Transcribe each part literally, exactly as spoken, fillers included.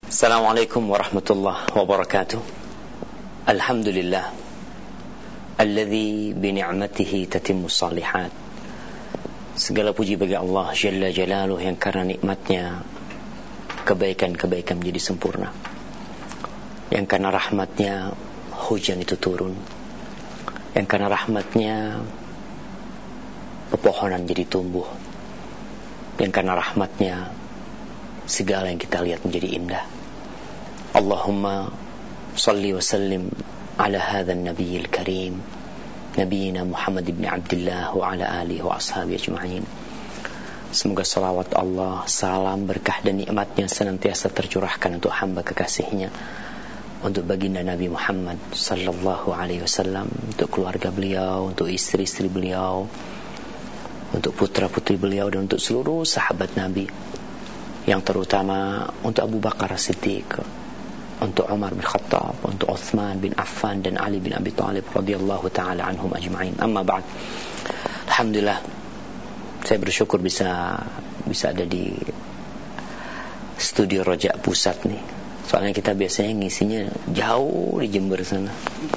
Assalamualaikum warahmatullahi wabarakatuh. Alhamdulillah alladzi bi ni'matihi tatimmu shalihat. Segala puji bagi Allah Jalla Jalaluhu yang karena nikmatnya kebaikan-kebaikan menjadi sempurna, yang karena rahmatnya hujan itu turun, yang karena rahmatnya pepohonan jadi tumbuh, yang karena rahmatnya segala yang kita lihat menjadi indah. Allahumma salli wa sallim ala hadzal nabiyil karim nabiyina Muhammad ibn Abdullah wa ala alihi wa ashabihi ajma'in. Semoga salawat Allah, salam, berkah dan nikmatnya senantiasa tercurahkan untuk hamba kekasihnya, untuk baginda Nabi Muhammad sallallahu alaihi wasallam, untuk keluarga beliau, untuk istri-istri beliau, untuk putra-putri beliau, dan untuk seluruh sahabat Nabi, yang terutama untuk Abu Bakar As-Siddiq, untuk Umar bin Khattab, untuk Uthman bin Affan dan Ali bin Abi Thalib radhiyallahu taala anhum ajma'in. Amma ba'd. Alhamdulillah, saya bersyukur bisa bisa ada di studio Rojak Pusat nih. Soalnya kita biasanya ngisinya jauh di Jember sana.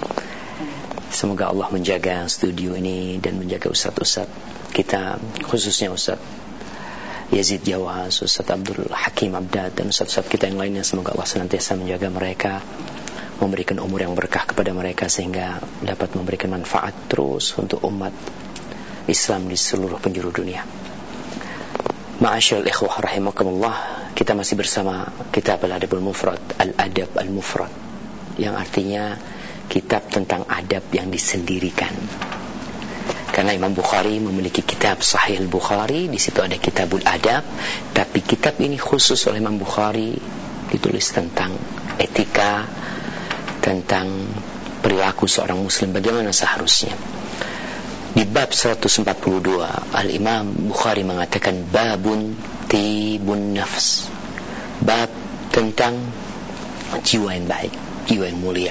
Semoga Allah menjaga studio ini dan menjaga ustaz-ustaz kita, khususnya Ustaz Yazid Jawas, Ustaz Abdul Hakim Abdad, dan ustaz-ustaz kita yang lainnya. Semoga Allah senantiasa menjaga mereka, memberikan umur yang berkah kepada mereka, sehingga dapat memberikan manfaat terus untuk umat Islam di seluruh penjuru dunia. Ma'asyiral ikhwah rahimakumullah, kita masih bersama kitab Al-Adabul Mufrad, Al-Adab Al-Mufrad, yang artinya kitab tentang adab yang disendirikan. Karena Imam Bukhari memiliki kitab Sahih Bukhari, di situ ada Kitabul Adab, tapi kitab ini khusus oleh Imam Bukhari, ditulis tentang etika, tentang perilaku seorang muslim, bagaimana seharusnya. Di bab seratus empat puluh dua, Al-Imam Bukhari mengatakan babun tibun nafs, bab tentang jiwa yang baik, jiwa yang mulia.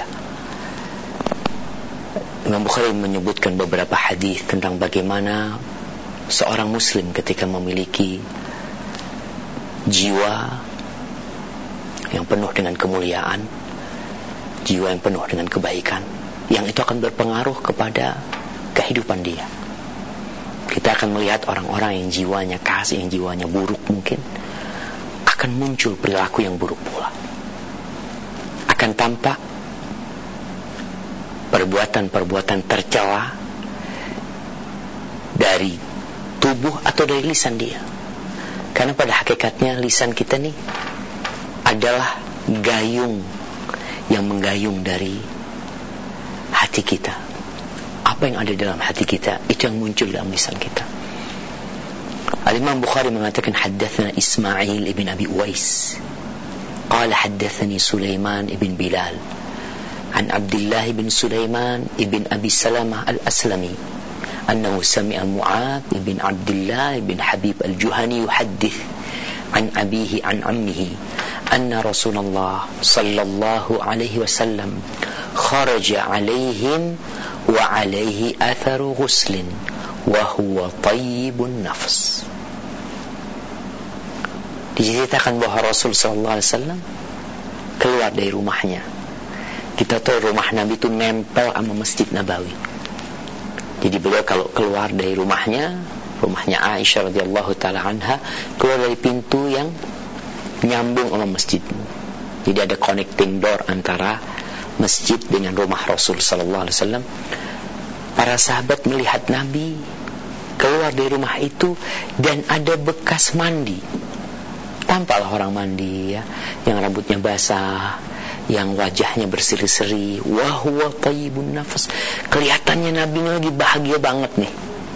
Imam Bukhari menyebutkan beberapa hadis tentang bagaimana seorang muslim ketika memiliki jiwa yang penuh dengan kemuliaan, jiwa yang penuh dengan kebaikan, yang itu akan berpengaruh kepada kehidupan dia. Kita akan melihat orang-orang yang jiwanya kasih, yang jiwanya buruk, mungkin akan muncul perilaku yang buruk pula. Akan tampak perbuatan-perbuatan tercela dari tubuh atau dari lisan dia. Karena pada hakikatnya lisan kita nih adalah gayung yang menggayung dari hati kita. Apa yang ada dalam hati kita, itu yang muncul dalam lisan kita. Al-Imam Bukhari mengatakan, haddatsana Ismail ibn Abi Uwais qala haddatsani Sulaiman ibn Bilal عن عبد الله بن سليمان ابن أبي سلمة الأسلمي أنه سمع معاذ بن عبد الله بن حبيب الجهني يحدث عن أبيه عن عمه أن رسول الله صلى الله عليه وسلم خرج عليهم وعليه أثر غسل وهو طيب النفس. Diceritakan bahwa Rasul sallallahu alaihi wasallam keluar dari rumahnya. Kita tahu rumah Nabi itu nempel sama Masjid Nabawi. Jadi beliau kalau keluar dari rumahnya, rumahnya Aisyah radhiyallahu taala anha, keluar dari pintu yang nyambung sama masjid. Jadi ada connecting door antara masjid dengan rumah Rasul sallallahu alaihi wasallam. Para sahabat melihat Nabi keluar dari rumah itu dan ada bekas mandi. Tampaklah orang mandi ya, yang rambutnya basah, yang wajahnya berseri-seri, wa huwa thayyibun nafas. Kelihatannya Nabi lagi bahagia banget nih.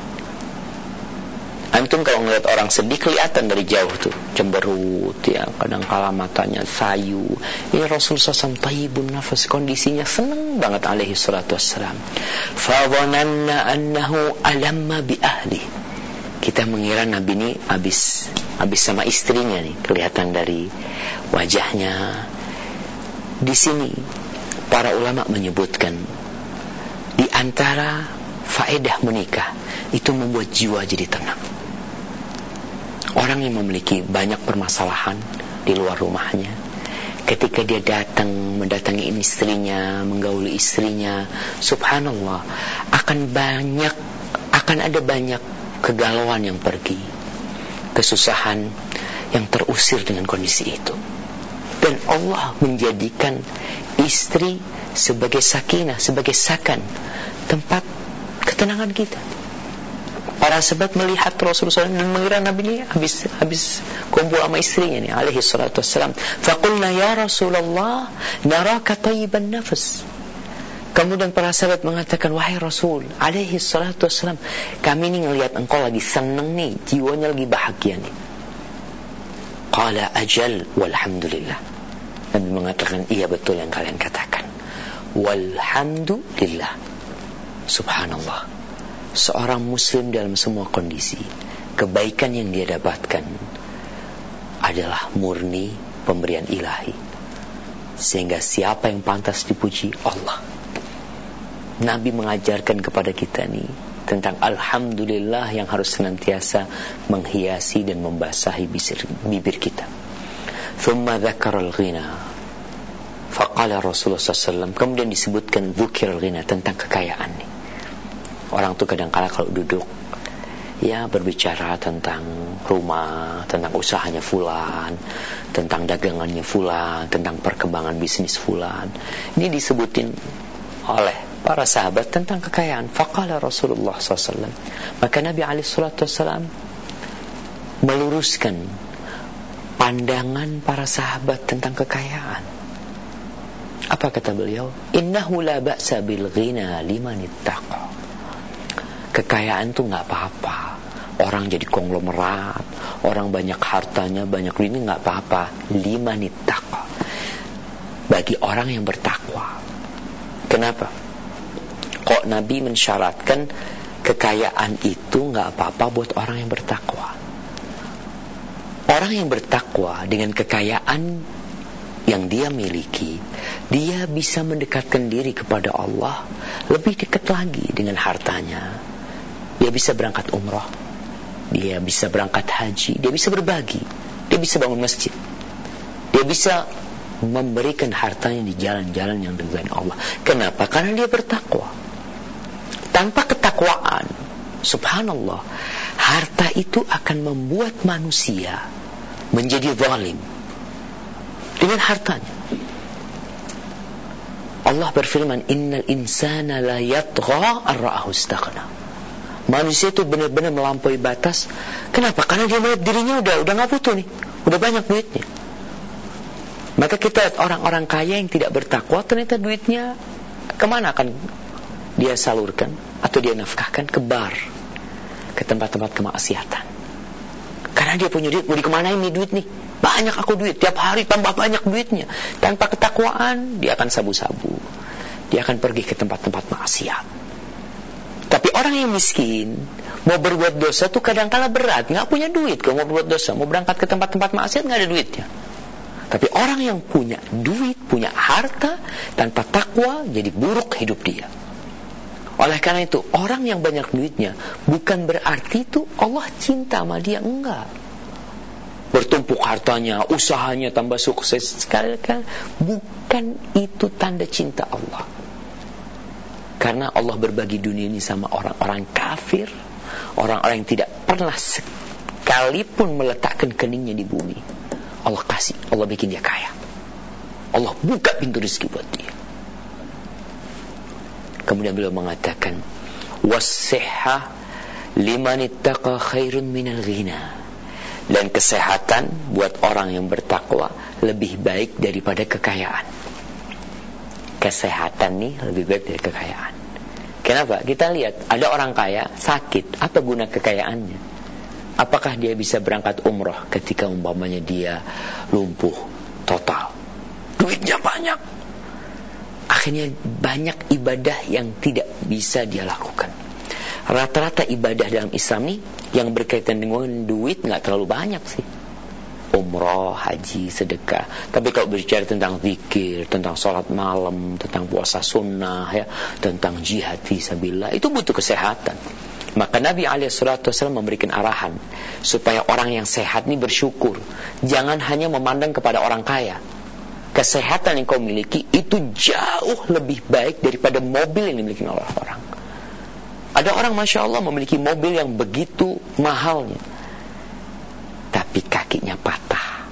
Antum kalau ngeliat orang sedih kelihatan dari jauh tuh, cemberut ya, kadang kala matanya sayu. Ini Rasul sallallahu alaihi wasallam thayyibun nafas, kondisinya senang banget alaihi salatu wassalam. Fa dhananna annahu alamma bi ahli. Kita mengira Nabi ini habis habis sama istrinya nih, kelihatan dari wajahnya. Di sini para ulama menyebutkan di antara faedah menikah itu membuat jiwa jadi tenang. Orang yang memiliki banyak permasalahan di luar rumahnya, ketika dia datang mendatangi istrinya, menggauli istrinya, subhanallah, akan banyak akan ada banyak kegalauan yang pergi, kesusahan yang terusir dengan kondisi itu. Dan Allah menjadikan istri sebagai sakinah, sebagai sakan, tempat ketenangan kita. Para sahabat melihat Rasulullah dan mengira Nabi ini habis habis kumpul sama istrinya nih, alaihi salatu wassalam. Faqulna ya Rasulullah, naraka tayyiban nafas. Kemudian para sahabat mengatakan, wahai Rasul, alaihi salatu wassalam, kami ini ngelihat engkau lagi seneng nih, jiwanya lagi bahagia nih. Qala ajal walhamdulillah. Nabi mengatakan, iya betul yang kalian katakan. Walhamdulillah. Subhanallah. Seorang muslim dalam semua kondisi, kebaikan yang dia dapatkan adalah murni pemberian ilahi. Sehingga siapa yang pantas dipuji? Allah. Nabi mengajarkan kepada kita nih tentang alhamdulillah yang harus senantiasa menghiasi dan membasahi bibir kita. Thumma dzakara al-ghina. Faqala Rasulullah sallallahu alaihi wasallam, kemudian disebutkan dzikr al-ghina, tentang kekayaan nih. Orang tuh kadang-kala kalau duduk ya berbicara tentang rumah, tentang usahanya fulan, tentang dagangannya fulan, tentang perkembangan bisnis fulan. Ini disebutin oleh para sahabat tentang kekayaan. Faqala Rasulullah sallallahu alaihi wasallam, maka Nabi alaihi salatu wasallam meluruskan pandangan para sahabat tentang kekayaan. Apa kata beliau? Innahu la ba'sa bil ghina liman ittaqa. Kekayaan tuh gak apa-apa. Orang jadi konglomerat, orang banyak hartanya, banyak duitnya, gak apa-apa. Liman ittaqa, bagi orang yang bertakwa. Kenapa? Kok Nabi mensyaratkan kekayaan itu gak apa-apa buat orang yang bertakwa? Orang yang bertakwa dengan kekayaan yang dia miliki, dia bisa mendekatkan diri kepada Allah lebih dekat lagi dengan hartanya. Dia bisa berangkat umrah, dia bisa berangkat haji, dia bisa berbagi, dia bisa bangun masjid, dia bisa memberikan hartanya di jalan-jalan yang diridhai Allah. Kenapa? Karena dia bertakwa. Tanpa ketakwaan, subhanallah, harta itu akan membuat manusia menjadi zalim dengan hartanya. Allah berfirman, innal insana la yatgha ar-ra'ahu istaghna. Manusia itu benar-benar melampaui batas. Kenapa? Karena dia melihat dirinya udah udah nggak butuh nih, udah banyak duitnya. Maka kita lihat orang-orang kaya yang tidak bertakwa, ternyata duitnya kemana akan dia salurkan atau dia nafkahkan? Ke bar, ke tempat-tempat kemaksiatan. Karena dia punya duit, mau dikemanain nih duit nih? Banyak aku duit, tiap hari tambah banyak duitnya. Tanpa ketakwaan, dia akan sabu-sabu, dia akan pergi ke tempat-tempat maksiat. Tapi orang yang miskin mau berbuat dosa tuh kadang-kala berat, nggak punya duit kalau mau berbuat dosa, mau berangkat ke tempat-tempat maksiat nggak ada duitnya. Tapi orang yang punya duit, punya harta, tanpa takwa, jadi buruk hidup dia. Oleh karena itu, orang yang banyak duitnya bukan berarti itu Allah cinta sama dia, enggak. Bertumpuk hartanya, usahanya tambah sukses sekali kan, bukan itu tanda cinta Allah. Karena Allah berbagi dunia ini sama orang-orang kafir, orang-orang yang tidak pernah sekalipun meletakkan keningnya di bumi. Allah kasih, Allah bikin dia kaya. Allah buka pintu rezeki buat dia. Kemudian beliau mengatakan, was-sihha liman ittaqa khairun minal ghina. Dan kesehatan buat orang yang bertakwa lebih baik daripada kekayaan. Kesehatan nih lebih baik dari kekayaan. Kenapa? Kita lihat, ada orang kaya sakit, apa guna kekayaannya? Apakah dia bisa berangkat umrah ketika umpamanya dia lumpuh total? Duitnya banyak, akhirnya banyak ibadah yang tidak bisa dia lakukan. Rata-rata ibadah dalam Islam nih yang berkaitan dengan duit nggak terlalu banyak sih. Umrah, haji, sedekah. Tapi kalau berbicara tentang zikir, tentang sholat malam, tentang puasa sunnah, ya, tentang jihad fisabilillah, itu butuh kesehatan. Maka Nabi alaihi salatu wasallam memberikan arahan supaya orang yang sehat ini bersyukur. Jangan hanya memandang kepada orang kaya. kesehatan yang kau miliki itu jauh lebih baik daripada mobil yang dimiliki oleh orang. Ada orang Masya Allah memiliki mobil yang begitu mahalnya, tapi kakinya patah.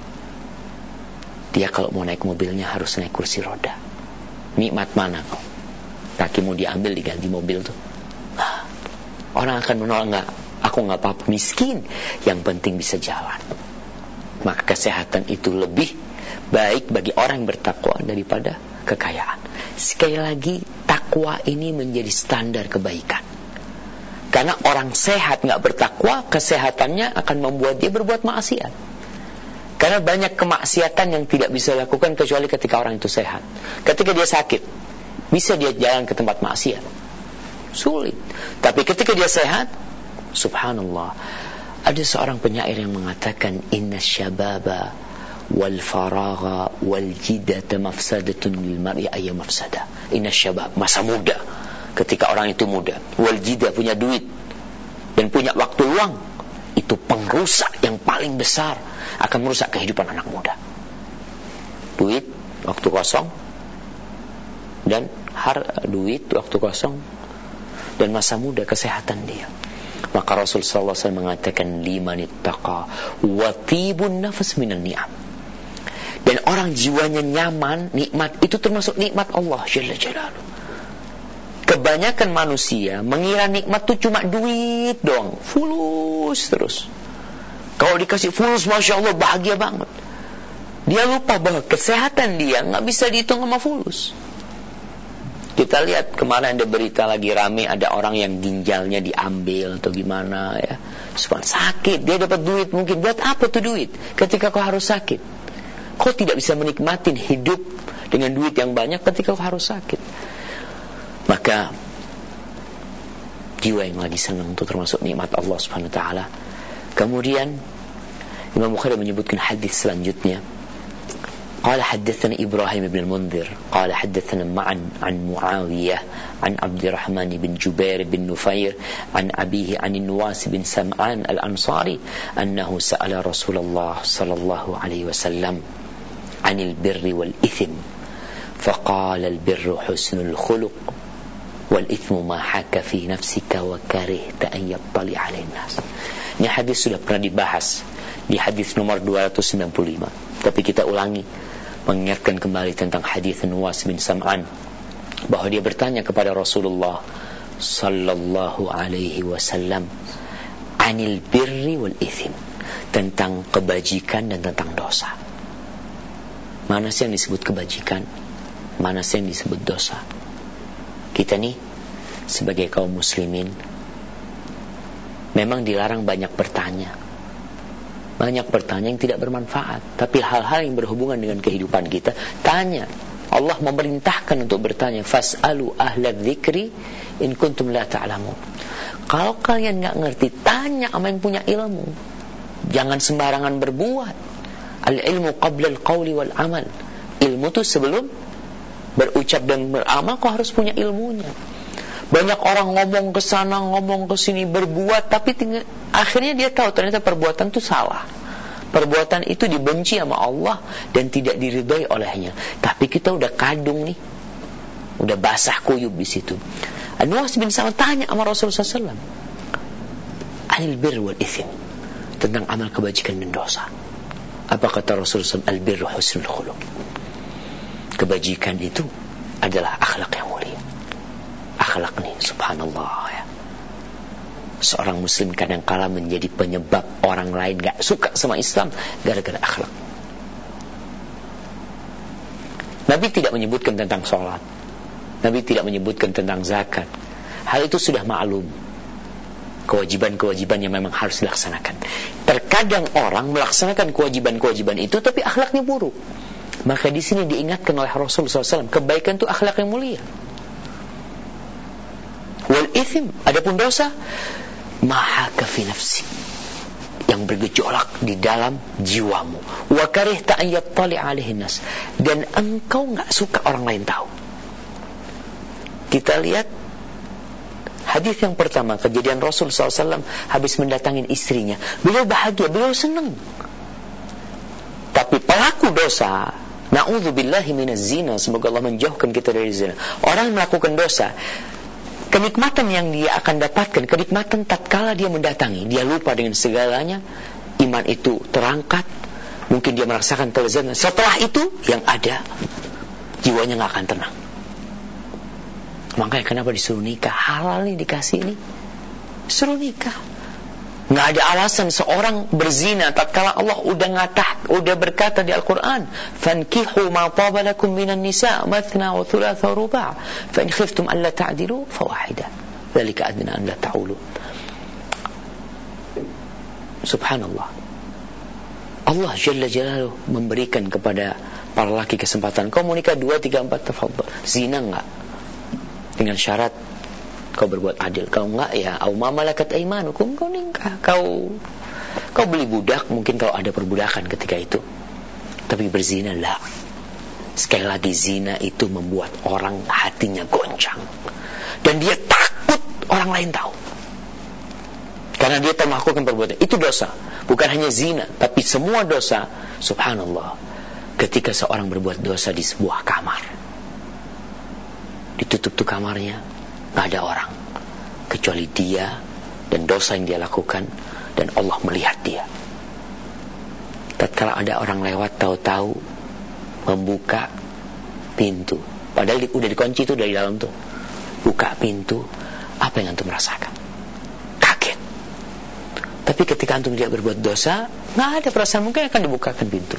Dia kalau mau naik mobilnya harus naik kursi roda. Nikmat mana kau? Kakimu diambil diganti mobil tuh. Orang akan menolak, enggak, aku enggak apa-apa, miskin, yang penting bisa jalan. Maka kesehatan itu lebih baik bagi orang yang bertakwa daripada kekayaan. Sekali lagi, takwa ini menjadi standar kebaikan. Karena orang sehat enggak bertakwa, kesehatannya akan membuat dia berbuat maksiat. Karena banyak kemaksiatan yang tidak bisa dilakukan kecuali ketika orang itu sehat. Ketika dia sakit, bisa dia jalan ke tempat maksiat, sulit. Tapi ketika dia sehat, subhanallah, ada seorang penyair yang mengatakan, inna syababa wal faragha wal jidata mafsadatun lil mar'i ayya mafsada. Inna syabab, masa muda, ketika orang itu muda, wal jida, punya duit dan punya waktu luang, itu pengrusak yang paling besar, akan merusak kehidupan anak muda. Duit, waktu kosong, dan har duit, waktu kosong, dan masa muda, kesehatan dia. Maka Rasul sallallahu alaihi wasallam mengatakan, liman ittaqa wa tibun nafas minan ni'am. Dan orang jiwanya nyaman, nikmat, itu termasuk nikmat Allah Jalla Jalaluhu. Kebanyakan manusia mengira nikmat itu cuma duit doang, fulus terus. Kalau dikasih fulus, Masya Allah, bahagia banget. Dia lupa bahwa kesehatan dia gak bisa dihitung sama fulus. Kita lihat kemarin ada berita lagi rame, ada orang yang ginjalnya diambil atau gimana ya, supaya sakit, dia dapat duit. Mungkin buat apa tuh duit ketika kau harus sakit? Kau tidak bisa menikmatin hidup dengan duit yang banyak ketika kau harus sakit. Maka jiwa yang lagi senang itu termasuk nikmat Allah Subhanahu wa taala. Kemudian Imam Bukhari menyebutkan hadis selanjutnya. قال حدثنا إبراهيم بن المنذر قال حدثنا معا عن معاوية عن عبد الرحمن بن جبير بن نفير عن أبيه عن النواس بن سمعان الأنصاري أنه سأل رسول الله صلى الله عليه وسلم عن البر والإثم فقال البر حسن الخلق والإثم ما حاك في نفسك وكرهت أن يطلع عليه الناس. Ini hadis sudah pernah dibahas di hadis nomor dua ratus sembilan puluh lima, tapi kita ulangi, mengingatkan kembali tentang hadis Nuwas bin Sam'an, bahwa dia bertanya kepada Rasulullah sallallahu alaihi wasallam anil birri wal ithim, tentang kebajikan dan tentang dosa. Mana sih yang disebut kebajikan, mana sih yang disebut dosa? Kita nih sebagai kaum muslimin memang dilarang banyak bertanya. Banyak bertanya yang tidak bermanfaat, tapi hal-hal yang berhubungan dengan kehidupan kita, tanya. Allah memerintahkan untuk bertanya, fas'alu ahla dzikri in kuntum la ta'lamun. Kalau kalian enggak ngerti, tanya sama yang punya ilmu. Jangan sembarangan berbuat. Al-ilmu qabla al-qawli wal amal. Ilmu itu sebelum berucap dan beramal, kau harus punya ilmunya. Banyak orang ngomong ke sana, ngomong ke sini, berbuat, tapi tinggal, akhirnya dia tahu ternyata perbuatan itu salah. Perbuatan itu dibenci sama Allah dan tidak diridhai olehnya. Tapi kita udah kadung nih, udah basah kuyup di situ. An-Nuwas bin Sam'an tanya sama Rasulullah sallallahu alaihi wasallam, anil birr wal ithim, tentang amal kebajikan dan dosa. Apa kata Rasulullah sallallahu alaihi wasallam? Al-birru husnul khuluq. Kebajikan itu adalah akhlak yang mulia. Akhlak nih, subhanallah ya. Seorang muslim kadang-kala menjadi penyebab orang lain gak suka sama Islam gara-gara akhlak. Nabi tidak menyebutkan tentang sholat, Nabi tidak menyebutkan tentang zakat. Hal itu sudah maklum, kewajiban-kewajiban yang memang harus dilaksanakan. Terkadang orang melaksanakan kewajiban-kewajiban itu tapi akhlaknya buruk. Maka di sini diingatkan oleh Rasulullah sallallahu alaihi wasallam, kebaikan itu akhlak yang mulia. Wal ithim, adapun dosa, mahaka fi nafsi, yang bergejolak di dalam jiwamu. Wa karihta an yattali alaihi nas, dan engkau enggak suka orang lain tahu. Kita lihat hadis yang pertama, kejadian Rasul sallallahu alaihi wasallam habis mendatangin istrinya. Beliau bahagia, beliau senang. Tapi pelaku dosa Na'udzubillahi minaz zina, semoga Allah menjauhkan kita dari zina. Orang melakukan dosa, kenikmatan yang dia akan dapatkan, kenikmatan tatkala dia mendatangi, dia lupa dengan segalanya, iman itu terangkat, mungkin dia merasakan kelezatan. Setelah itu yang ada jiwanya nggak akan tenang. Makanya kenapa disuruh nikah? Halal nih dikasih ini, suruh nikah. Nggak ada alasan seorang berzina tatkala Allah udah ngatah, udah berkata di Al-Quran, fankihu ma taba lakum minan nisa mathna wa thulatha wa ruba' fa in khiftum alla ta'dilu fa wahida dzalika adna an la ta'ulu. Subhanallah, Allah Jalla Jalaluhu memberikan kepada para laki kesempatan, kau mau nikah dua, tiga, empat, tafadhal. Zina enggak, dengan syarat kau berbuat adil. Kau enggak, ya au ma malakat aimanukum, kau nikah. Kau kau beli budak, mungkin kau ada perbudakan ketika itu. Tapi berzina lah. Sekali lagi, zina itu membuat orang hatinya goncang, dan dia takut orang lain tahu. Karena dia telah melakukan perbuatan itu dosa. Bukan hanya zina, tapi semua dosa. Subhanallah, ketika seorang berbuat dosa di sebuah kamar, ditutup tuh kamarnya, gak ada orang kecuali dia dan dosa yang dia lakukan, dan Allah melihat dia. Tatkala ada orang lewat, tahu-tahu membuka pintu, padahal di, udah dikunci tuh dari dalam tuh, buka pintu, apa yang antum rasakan? Kaget. Tapi ketika antum tidak berbuat dosa, gak ada perasaan mungkin akan dibukakan pintu.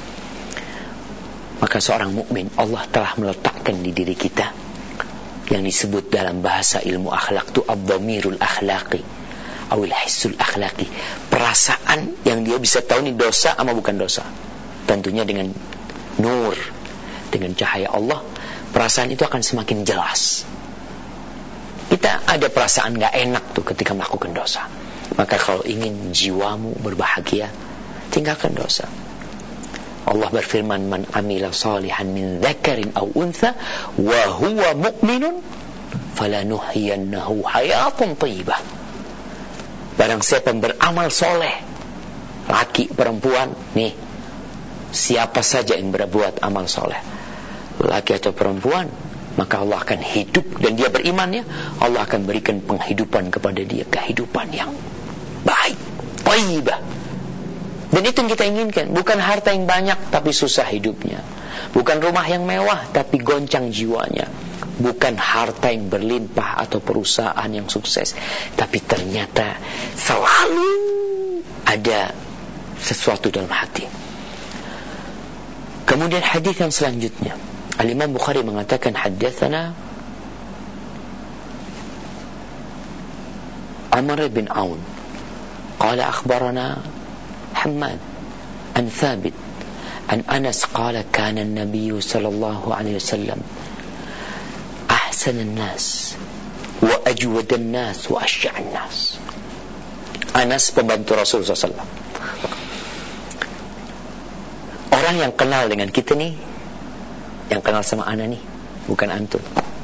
Maka seorang mukmin, Allah telah meletakkan di diri kita yang disebut dalam bahasa ilmu akhlak itu ad-dhamirul akhlaqi awil hissul akhlaqi, perasaan yang dia bisa tahu ini dosa ama bukan dosa. Tentunya dengan nur, dengan cahaya Allah, perasaan itu akan semakin jelas. Kita ada perasaan gak enak tuh ketika melakukan dosa. Maka kalau ingin jiwamu berbahagia, tinggalkan dosa. Allah berfirman, man amila salihan min dzakarin aw untha wa huwa mu'minun falanuhyiyannahu hayatan thayyibah. Barang siapa yang beramal soleh, laki perempuan, nih, siapa saja yang berbuat amal soleh, laki atau perempuan, maka Allah akan hidup, dan dia beriman, ya, Allah akan berikan penghidupan kepada dia, kehidupan yang baik, thayyibah. Dan itu yang kita inginkan. Bukan harta yang banyak tapi susah hidupnya, bukan rumah yang mewah tapi goncang jiwanya, bukan harta yang berlimpah atau perusahaan yang sukses, tapi ternyata selalu ada sesuatu dalam hati. Kemudian hadis yang selanjutnya, Al-Imam Bukhari mengatakan, haddatsana Amr bin Aun qala akhbarana حماد عن ثابت عن أنس قال كان النبي صلى الله عليه وسلم أحسن الناس وأجود الناس وأشجع الناس. Anas pembantu Rasul sallallahu alaihi wasallam, orang yang kenal dengan kita nih, yang kenal sama Ana nih, bukan antum,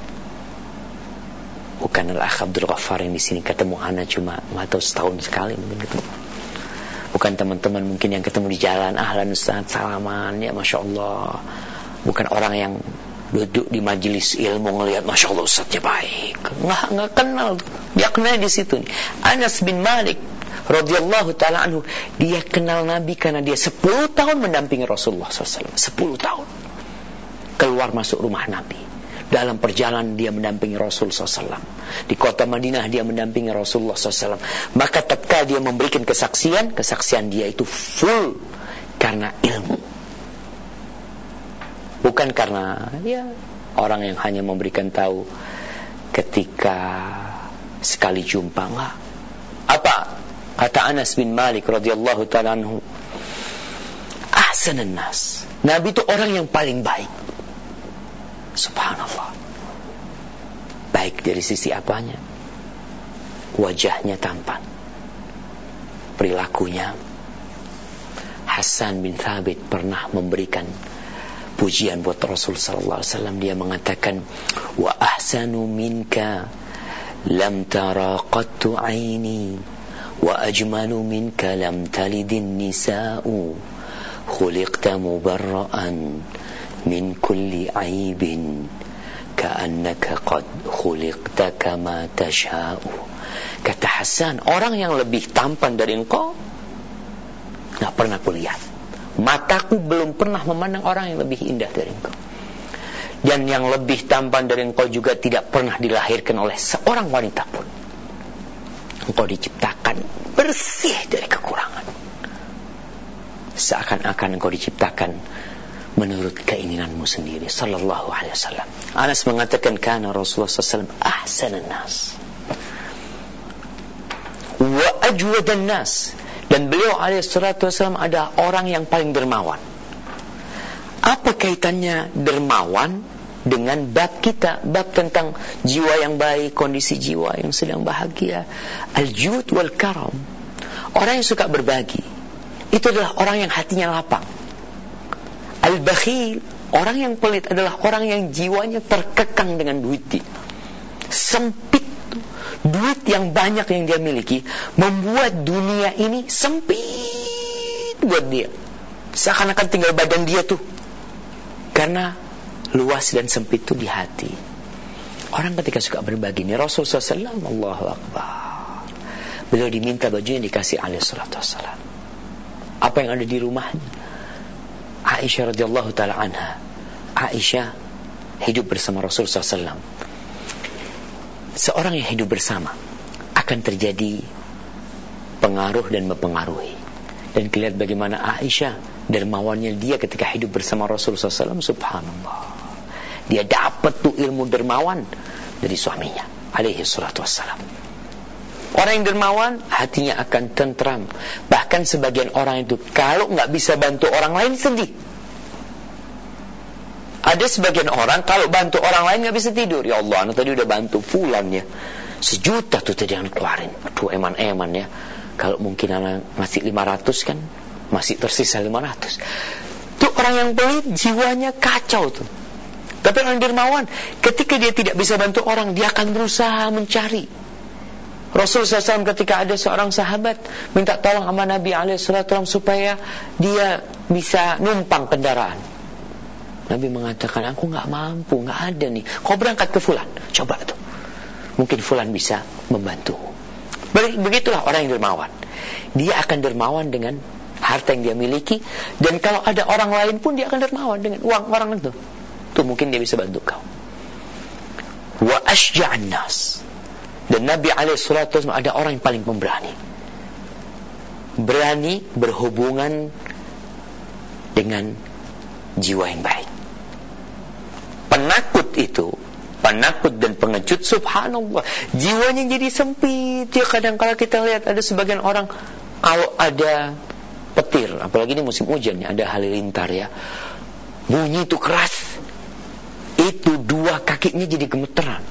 bukan Al-Akh Abdul Ghaffar yang di sini ketemu Ana cuma nggak tahu setahun sekali mungkin ketemu. Bukan teman-teman mungkin yang ketemu di jalan, ahlan ustaz, salaman, ya masya Allah. Bukan orang yang duduk di majelis ilmu ngelihat masya Allah ustaznya baik, nggak nggak kenal. Dia kenal di situ nih. Anas bin Malik radhiyallahu taala anhu, dia kenal Nabi karena dia sepuluh tahun mendampingi Rasulullah sallallahu alaihi wasallam. sepuluh tahun keluar masuk rumah Nabi. Dalam perjalanan dia mendampingi Rasul sallallahu alaihi wasallam. Di kota Madinah dia mendampingi Rasulullah sallallahu alaihi wasallam. Maka tatkala dia memberikan kesaksian, kesaksian dia itu full karena ilmu, bukan karena ya orang yang hanya memberikan tahu ketika sekali jumpa. Enggak. Apa kata Anas bin Malik radhiyallahu ta'ala anhu, ahsanan nas, Nabi itu orang yang paling baik. Subhanallah. Baik dari sisi apanya? Wajahnya tampan, perilakunya. Hasan bin Thabit pernah memberikan pujian buat Rasul sallallahu alaihi wasallam. Dia mengatakan, wa ahsanu minka lam tara qattu aini wa ajmalu minka lam talidin nisa'u khuliqta mubarra'an min kulli aibin ka'annaka qad khuliqta kama tasha'u. Kata Hasan, orang yang lebih tampan dari engkau gak pernah kulihat. Mataku belum pernah memandang orang yang lebih indah dari engkau. Dan yang lebih tampan dari engkau juga tidak pernah dilahirkan oleh seorang wanita pun. Engkau diciptakan bersih dari kekurangan. Seakan-akan engkau diciptakan menurut keinginanmu sendiri. Sallallahu alaihi wasallam. Anas mengatakan, kana Rasulullah sallallahu alaihi wasallam ahsanan nas wa ajwadan nas. Dan beliau alaihi salatu wasallam ada orang yang paling dermawan. Apa kaitannya dermawan dengan bab kita, bab tentang jiwa yang baik, kondisi jiwa yang sedang bahagia? Al-jud wal karam. Orang yang suka berbagi itu adalah orang yang hatinya lapang. Al-bakhil, orang yang pelit adalah orang yang jiwanya terkekang dengan duitnya. Sempit. Duit yang banyak yang dia miliki membuat dunia ini sempit buat dia. Seakan-akan tinggal badan dia tuh. Karena luas dan sempit itu di hati. Orang ketika suka berbagi ini, Rasulullah sallallahu alaihi wasallam, Allahu Akbar, beliau diminta bajunya, dikasih alaihi salatu wassalam. Apa yang ada di rumahnya? Aisyah radhiyallahu ta'ala anha. Aisyah hidup bersama Rasulullah sallallahu alaihi wasallam. Seorang yang hidup bersama akan terjadi pengaruh dan mempengaruhi. Dan kita lihat bagaimana Aisyah dermawannya dia ketika hidup bersama Rasulullah sallallahu alaihi wasallam. Subhanallah, dia dapat tuh ilmu dermawan dari suaminya alaihi salatu wassalam. Orang yang dermawan hatinya akan tentram. Bahkan sebagian orang itu kalau gak bisa bantu orang lain sedih. Ada sebagian orang kalau bantu orang lain gak bisa tidur. Ya Allah, anak tadi udah bantu fulan ya, sejuta tuh tadi yang keluarin. Aduh, eman-eman ya. Kalau mungkin anak ngasih lima ratus kan masih tersisa lima ratus. Tuh orang yang pelit jiwanya kacau tuh. Tapi orang dermawan, ketika dia tidak bisa bantu orang, dia akan berusaha mencari. Rasulullah sallallahu alaihi wasallam ketika ada seorang sahabat minta tolong sama Nabi alaihi wasallam supaya dia bisa numpang kendaraan. Nabi mengatakan, aku gak mampu, gak ada nih. Kau berangkat ke fulan, coba tuh, mungkin fulan bisa membantu. Begitulah orang yang dermawan. Dia akan dermawan dengan harta yang dia miliki. Dan kalau ada orang lain pun dia akan dermawan dengan uang orang itu. Tuh mungkin dia bisa bantu kau. Wa ashja'an nas. Dan Nabi alaihi salatu wasallam ada orang yang paling pemberani. Berani berhubungan dengan jiwa yang baik. Penakut itu, penakut dan pengecut, subhanallah, jiwanya jadi sempit. Ya kadang kala kita lihat ada sebagian orang kalau ada petir, apalagi ini musim hujan ya, ada halilintar ya, bunyi itu keras, itu dua kakinya jadi gemeteran.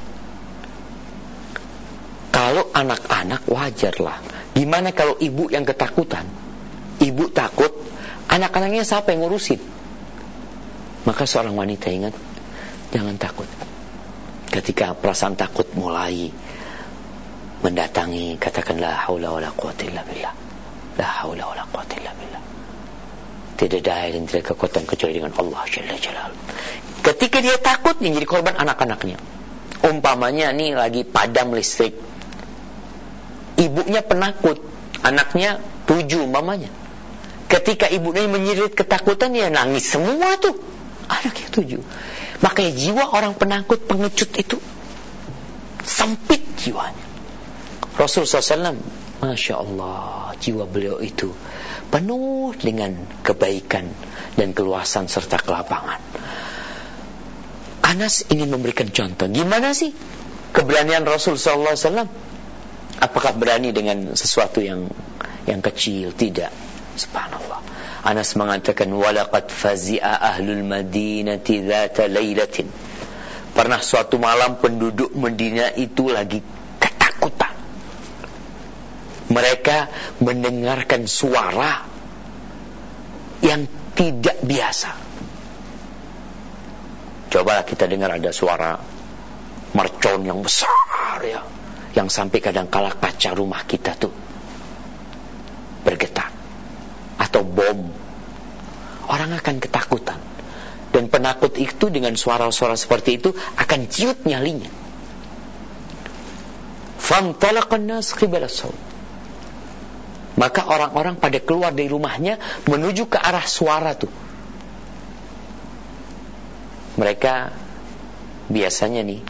Kalau anak-anak wajarlah. Gimana kalau ibu yang ketakutan? Ibu takut, anak-anaknya siapa yang ngurusin? Maka seorang wanita ingat, jangan takut. Ketika perasaan takut mulai mendatangi, katakan la haula wala quwwata illa billah. La haula wala quwwata illa billah. Tidak daya dan tidak kekuatan kecuali dengan Allah Jalla Jalaluhu. Ketika dia takut, yang jadi korban anak-anaknya. Umpamanya nih lagi padam listrik, ibunya penakut, anaknya tujuh mamanya. Ketika ibunya menjerit ketakutan, dia nangis semua tuh anaknya tujuh. Makanya jiwa orang penakut, pengecut itu sempit jiwanya. Rasulullah sallallahu alaihi wasallam, Masya Allah, jiwa beliau itu penuh dengan kebaikan dan keluasan serta kelapangan. Anas ingin memberikan contoh, gimana sih keberanian Rasul sallallahu alaihi wasallam? Apakah berani dengan sesuatu yang yang kecil? Tidak. Subhanallah. Anas mengatakan, walaqad fazi'a ahlul madinati dzata lailatin. Pernah suatu malam penduduk Madinah itu lagi ketakutan. Mereka mendengarkan suara yang tidak biasa. Cobalah kita dengar ada suara mercon yang besar ya, yang sampai kadang-kala kaca rumah kita tuh bergetar. Atau bom, orang akan ketakutan. Dan Dan penakut itu dengan suara-suara seperti itu akan ciut nyalinya. Fantalaqan nas qibala as-sawt. Maka orang-orang pada keluar dari rumahnya menuju ke arah suara tuh. Mereka biasanya nih,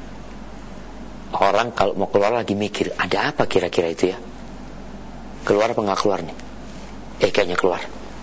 orang kalau mau keluar lagi mikir, ada apa kira-kira itu ya? Keluar apa nggak keluar nih? Eh kayaknya keluar.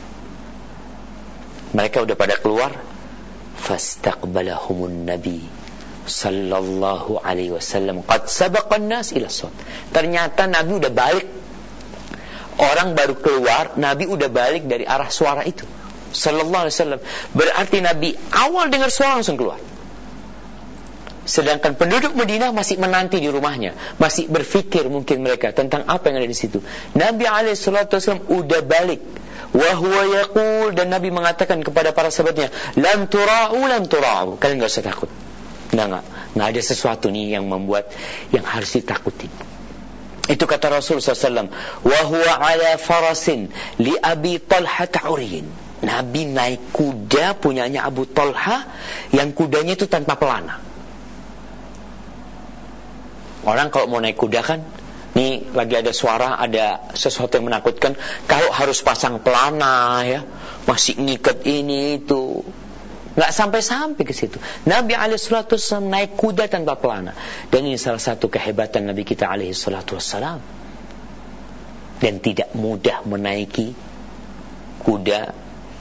Mereka udah pada keluar. Fastaqbalahumun nabi sallallahu alaihi wasallam qad sabaqan nas ila as-sawt. Ternyata Nabi udah balik. Orang baru keluar, Nabi udah balik dari arah suara itu. Sallallahu alaihi wasallam. Berarti Nabi awal dengar suara langsung keluar. Sedangkan penduduk Madinah masih menanti di rumahnya, masih berfikir mungkin mereka tentang apa yang ada di situ. Nabi alaihi salatu wasallam udah balik. Wa huwa yaqul, dan Nabi mengatakan kepada para sahabatnya, "Lan tura'u, lan tura'u." Kalian enggak usah takut. Enggak, enggak. Enggak ada sesuatu nih yang membuat yang harus ditakuti. Itu kata Rasul sallallahu alaihi wasallam, "Wa huwa 'ala farasin li Abi Talha ta'uriyin." Nabi naik kuda punyanya Abu Talha yang kudanya itu tanpa pelana. Orang kalau mau naik kuda kan, nih lagi ada suara, ada sesuatu yang menakutkan, kalau harus pasang pelana ya, masih ngikat ini itu, nggak sampai-sampai ke situ. Nabi alaihi salatu wassalam naik kuda tanpa pelana, dan ini salah satu kehebatan Nabi kita alaihi salatu wassalam. Dan tidak mudah menaiki kuda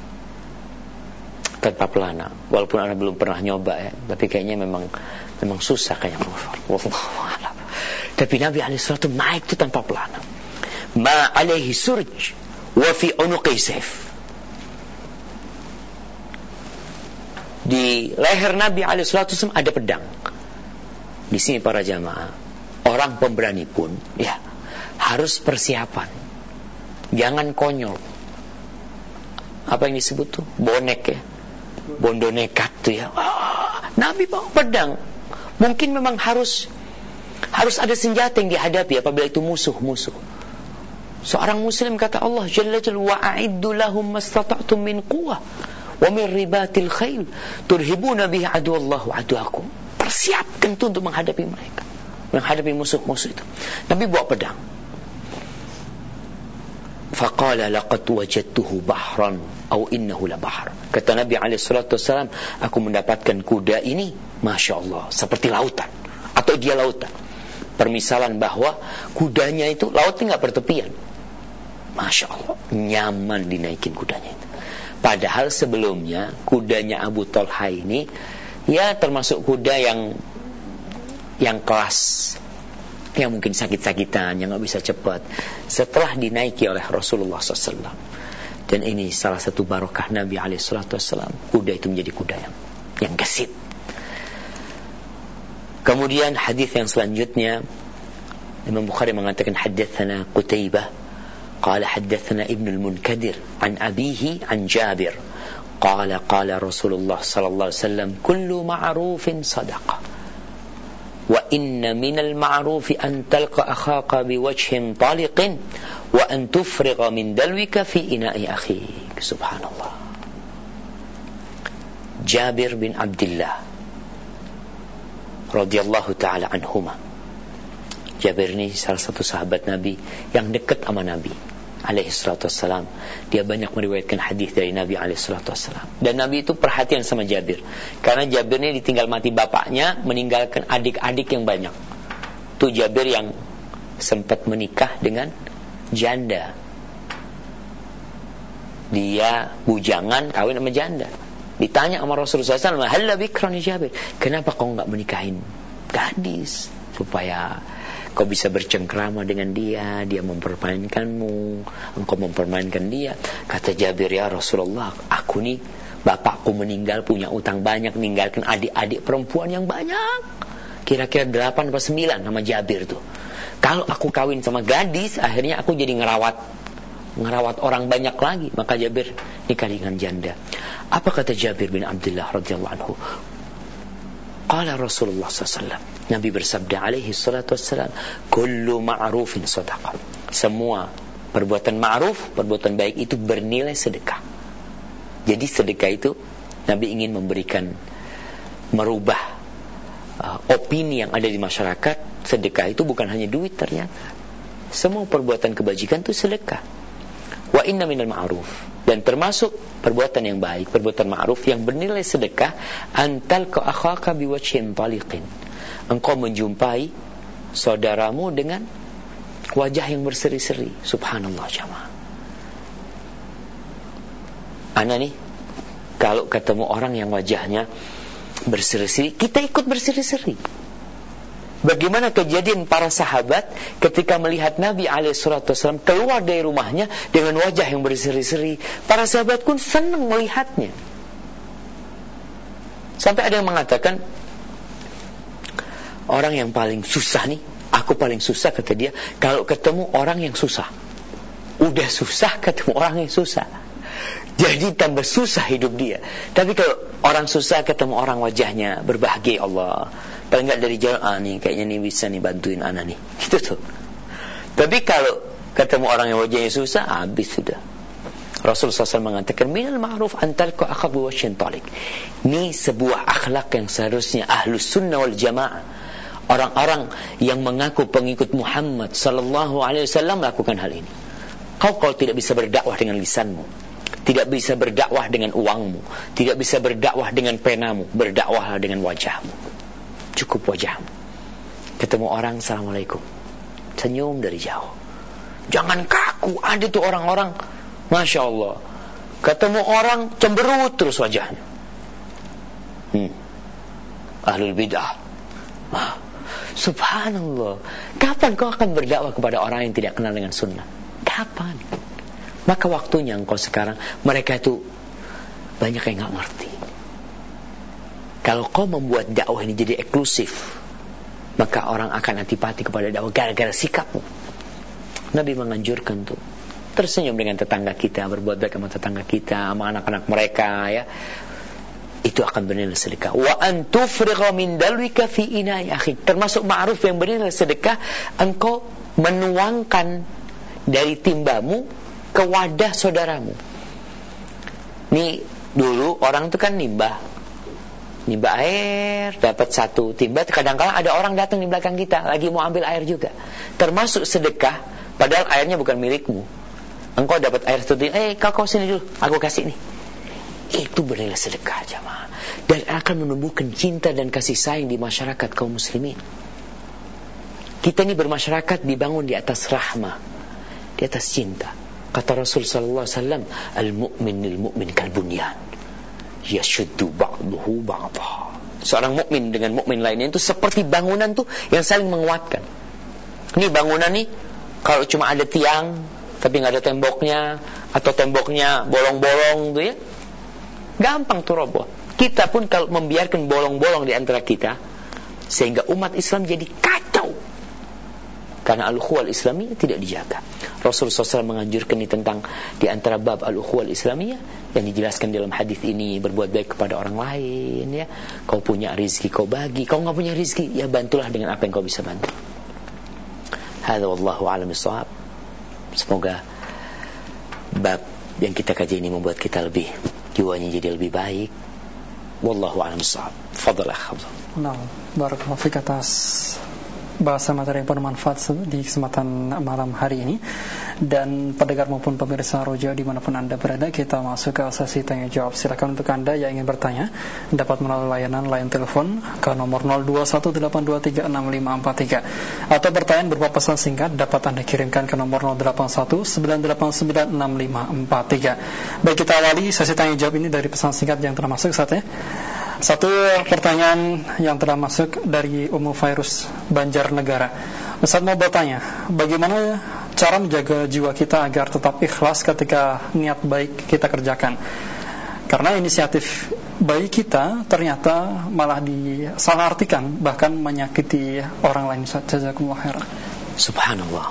tanpa pelana, walaupun Anda belum pernah nyoba ya, tapi kayaknya memang memang susah kayaknya. Wallahualam. Tapi Nabi alaihi salatu naik itu tanpa pelana. Ma alaihi surj wa fi unuqi sayf. Di leher Nabi alaihi salatu ada pedang. Di sini para jamaah, orang pemberani pun ya harus persiapan. Jangan konyol. Apa yang disebut tuh? Bonek ya. Bondo nekat tuh ya. Oh, Nabi bawa pedang. Mungkin memang harus harus ada senjata yang dihadapi apabila itu musuh-musuh. Seorang muslim kata Allah Jalla Jalla, wa a'iddu lahum mastata'tum min quwwah wa min ribatil khail turhibuna bihi aduwallahu aduakum. Persiapkan itu untuk menghadapi mereka, menghadapi musuh-musuh itu. Nabi bawa pedang. Faqala laqad wajadtuhu bahran aw innahu la bahr. Kata Nabi alaihi salatu wasallam, aku mendapatkan kuda ini masya Allah seperti lautan, atau dia lautan. Permisalan bahwa kudanya itu lautnya nggak bertepian. Masya Allah, nyaman dinaikin kudanya itu. Padahal sebelumnya kudanya Abu Talha ini ya termasuk kuda yang yang kelas, yang mungkin sakit-sakitan, yang nggak bisa cepat. Setelah dinaiki oleh Rasulullah sallallahu alaihi wasallam, dan ini salah satu barokah Nabi alaihi salatu wasallam, kuda itu menjadi kuda yang yang gesit. Kemudian hadis yang selanjutnya, Imam Bukhari mengatakan haddatsana Qutaibah qala haddatsana Ibnu al-Munkadir an abihi an Jabir qala qala Rasulullah sallallahu alaihi wasallam kullu ma'rufin sadaqah wa inna minal ma'rufi an talqa akhaka biwajhin taliqin wa an tufriqa min dalwika fi ina'i akhik. Subhanallah. Jabir bin Abdullah radhiyallahu ta'ala anhuma. Jabir ini salah satu sahabat Nabi yang dekat sama Nabi alaihi salatu wassalam. Dia banyak meriwayatkan hadis dari Nabi alaihi salatu wassalam. Dan Nabi itu perhatian sama Jabir, karena Jabir ini ditinggal mati bapaknya, meninggalkan adik-adik yang banyak. Itu Jabir yang sempat menikah dengan janda. Dia bujangan kawin sama janda. Ditanya sama Rasulullah sallallahu alaihi wasallam, "Halla bikran ya Jabir? Kenapa kau enggak menikahin gadis supaya kau bisa bercengkrama dengan dia, dia mempermainkanmu, engkau mempermainkan dia?" Kata Jabir, "Ya Rasulullah, aku nih bapakku meninggal, punya utang banyak, meninggalkan adik-adik perempuan yang banyak. Kira-kira delapan atau sembilan sama Jabir tuh. Kalau aku kawin sama gadis, akhirnya aku jadi ngerawat ngerawat orang banyak lagi. Maka Jabir nikah dengan janda." Apa kata Jabir bin Abdullah radhiyallahu anhu? Qala Rasulullah sallallahu alaihi wasallam, Nabi bersabda alaihi salatu wassalam, kullu ma'rufin sadaqah. Semua perbuatan ma'ruf, perbuatan baik itu bernilai sedekah. Jadi sedekah itu Nabi ingin memberikan, merubah uh, opini yang ada di masyarakat. Sedekah itu bukan hanya duit ternyata. Semua perbuatan kebajikan itu sedekah. Wa inna minal ma'ruf, dan termasuk perbuatan yang baik, perbuatan ma'ruf yang bernilai sedekah, antal ka akhaka biwajhin taliqin, engkau menjumpai saudaramu dengan wajah yang berseri-seri. Subhanallah jamaah. Ana nih kalau ketemu orang yang wajahnya berseri-seri, kita ikut berseri-seri. Bagaimana kejadian para sahabat ketika melihat Nabi alaihi salatu wasallam keluar dari rumahnya dengan wajah yang berseri-seri. Para sahabat pun senang melihatnya. Sampai ada yang mengatakan, orang yang paling susah nih, aku paling susah kata dia, kalau ketemu orang yang susah. Udah susah ketemu orang yang susah, jadi tambah susah hidup dia. Tapi kalau orang susah ketemu orang wajahnya berbahagia, Allah, paling enggak dari jauh, ah nih kayaknya nih bisa nih bantuin ana nih, gitu tuh. Tapi kalau ketemu orang yang wajahnya susah, habis sudah. Rasulullah shallallahu alaihi wasallam mengatakan, minal ma'ruf antalku akhabu washin talik. Ini sebuah akhlak yang seharusnya ahlus sunnah wal jamaah, orang-orang yang mengaku pengikut Muhammad sallallahu alaihi wasallam lakukan hal ini. Kau kalau tidak bisa berdakwah dengan lisanmu, tidak bisa berdakwah dengan uangmu, tidak bisa berdakwah dengan penamu, berdakwahlah dengan wajahmu. Cukup wajahmu. Ketemu orang, assalamualaikum, senyum dari jauh. Jangan kaku. Ada tuh orang-orang, masya Allah, ketemu orang cemberut terus wajahnya. hmm. Ahlul bid'ah. ah. Subhanallah. Kapan kau akan berdakwah kepada orang yang tidak kenal dengan sunnah? Kapan? Maka waktunya engkau sekarang. Mereka itu banyak yang gak ngerti. Kalau kau membuat dakwah ini jadi eksklusif, maka orang akan antipati kepada dakwah gara-gara sikapmu. Nabi menganjurkan tuh, tersenyum dengan tetangga kita, berbuat baik sama tetangga kita, sama anak-anak mereka, ya. Itu akan bernilai sedekah. Wa an tufrigha min dalwika fi ina'i akhik. Termasuk ma'ruf yang bernilai sedekah, engkau menuangkan dari timbamu ke wadah saudaramu. Nih dulu orang itu kan nimbah, nimbah air, dapat satu timba. Kadang-kadang ada orang datang di belakang kita lagi mau ambil air juga. Termasuk sedekah, padahal airnya bukan milikmu. Engkau dapat air satu, eh kau kau sini dulu, aku kasih nih. Itu bernilai sedekah jamaah, dan akan menumbuhkan cinta dan kasih sayang di masyarakat kaum muslimin. Kita ini bermasyarakat dibangun di atas rahmah, di atas cinta. Kata Rasul sallallahu alaihi wasallam, al-mu'min lil-mu'min kal-bunyan yashuddu ba'duhu ba'daha. Seorang mukmin dengan mukmin lainnya itu seperti bangunan tuh yang saling menguatkan. Ini bangunan nih, kalau cuma ada tiang tapi nggak ada temboknya, atau temboknya bolong-bolong tuh ya, gampang tuh roboh. Kita pun kalau membiarkan bolong-bolong di antara kita, sehingga umat Islam jadi kacau. Karena al-ukhuwah al-islamiyah tidak dijaga. Rasulullah shallallahu alaihi wasallam menganjurkan ini tentang di antara bab al-ukhuwah al-islamiyah yang dijelaskan dalam hadis ini, berbuat baik kepada orang lain, ya. Kau punya rezeki kau bagi, kau enggak punya rezeki ya bantulah dengan apa yang kau bisa bantu. Hadza wallahu a'lam bissawab. Semoga bab yang kita kaji ini membuat kita lebih, jiwanya jadi lebih baik. Wallahu a'lam bissawab. Fadhal akh. Nah, barakallahu fik atas bahasa materi yang bermanfaat di kesempatan malam hari ini. Dan pendengar maupun pemirsa Roja dimanapun Anda berada, kita masuk ke sesi tanya jawab. Silakan untuk Anda yang ingin bertanya dapat melalui layanan line telepon ke nomor nol dua satu delapan dua tiga enam lima empat tiga, atau bertanya berupa pesan singkat dapat Anda kirimkan ke nomor nol delapan satu sembilan delapan sembilan enam lima empat tiga. Baik, kita awali sesi tanya jawab ini dari pesan singkat yang telah masuk saatnya. Satu pertanyaan yang telah masuk dari Ummu Fairuz Banjarnegara. Ustaz mau bertanya, bagaimana cara menjaga jiwa kita agar tetap ikhlas ketika niat baik kita kerjakan? Karena inisiatif baik kita ternyata malah disalahartikan, bahkan menyakiti orang lain. Jazakumullah khairan. Subhanallah.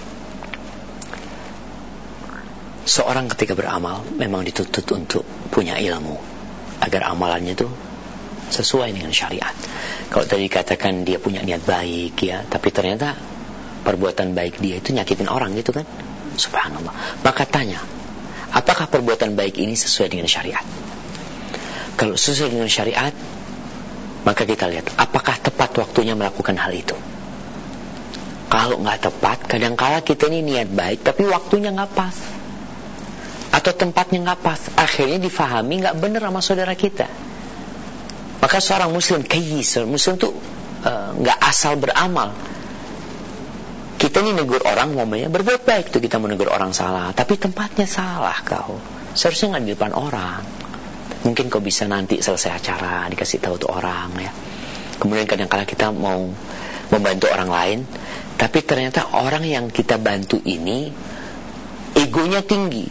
Seorang ketika beramal memang dituntut untuk punya ilmu agar amalannya itu sesuai dengan syariat. Kalau tadi katakan dia punya niat baik, ya, tapi ternyata perbuatan baik dia itu nyakitin orang gitu kan. Subhanallah. Maka tanya, apakah perbuatan baik ini sesuai dengan syariat? Kalau sesuai dengan syariat, maka kita lihat apakah tepat waktunya melakukan hal itu. Kalau nggak tepat, kadangkala kita ini niat baik tapi waktunya nggak pas, atau tempatnya nggak pas, akhirnya difahami nggak benar sama saudara kita. Maka seorang muslim kayyis, muslim tuh nggak uh, asal beramal. Kita ini negur orang, momennya berbuat baik tuh, kita menegur orang salah, tapi tempatnya salah kau. Seharusnya nggak di depan orang. Mungkin kau bisa nanti selesai acara dikasih tahu tuh orang ya. Kemudian kadang-kadang kita mau membantu orang lain, tapi ternyata orang yang kita bantu ini egonya tinggi.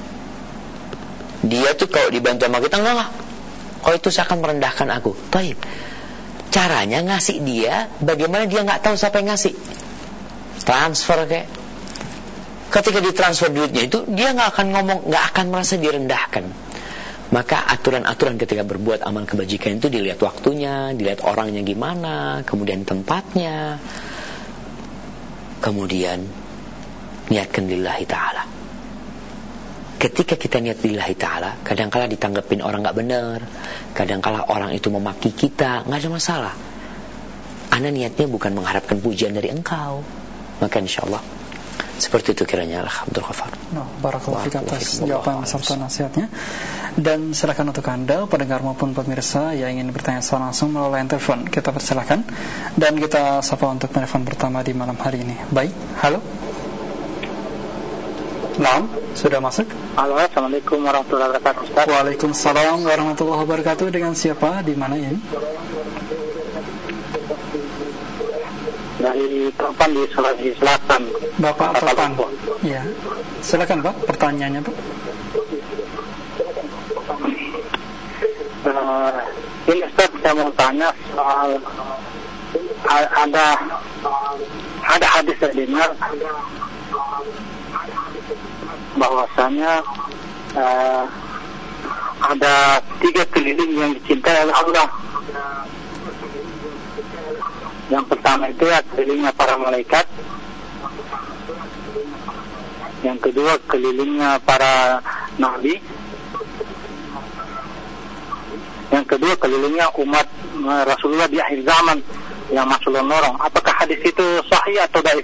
Dia tuh kalau dibantu sama kita, enggak enggak, kau itu seakan merendahkan aku. Baik, caranya ngasih dia, bagaimana dia nggak tahu siapa yang ngasih. Transfer kayak, ketika ditransfer duitnya itu dia nggak akan ngomong, nggak akan merasa direndahkan. Maka aturan-aturan ketika berbuat amal kebajikan itu dilihat waktunya, dilihat orangnya gimana, kemudian tempatnya, kemudian niatkan lillahi ta'ala. Ketika kita niat lillahi ta'ala, kadangkala ditanggapin orang nggak benar, kadangkala orang itu memaki kita, nggak ada masalah. Ana niatnya bukan mengharapkan pujian dari engkau. Maka insyaallah seperti itu kiranya. Alhamdulillah Ghafar. Nah, barakallahu fik atas jawaban serta nasihatnya. Dan silakan untuk Anda pendengar maupun pemirsa yang ingin bertanya secara langsung melalui telepon, kita persilakan dan kita sapa untuk telepon pertama di malam hari ini. Baik, halo. Naam, sudah masuk? Halo, assalamualaikum warahmatullahi wabarakatuh. Ustaz. Waalaikumsalam warahmatullahi wabarakatuh. Dengan siapa? Di mana ini? Dari Topan di Sulawesi Selatan. Bapak Topan. Ya. Silakan Pak, pertanyaannya Pak. Uh, ini Ustaz, saya mau tanya soal ada ada hadis saya dengar bahwasanya uh, ada tiga keliling yang dicintai oleh Allah. Yang pertama itu ya kelilingnya para malaikat. Yang kedua kelilingnya para nabi. Yang kedua kelilingnya umat Rasulullah di akhir zaman yang masuk lorong. Apakah hadis itu sahih atau dhaif?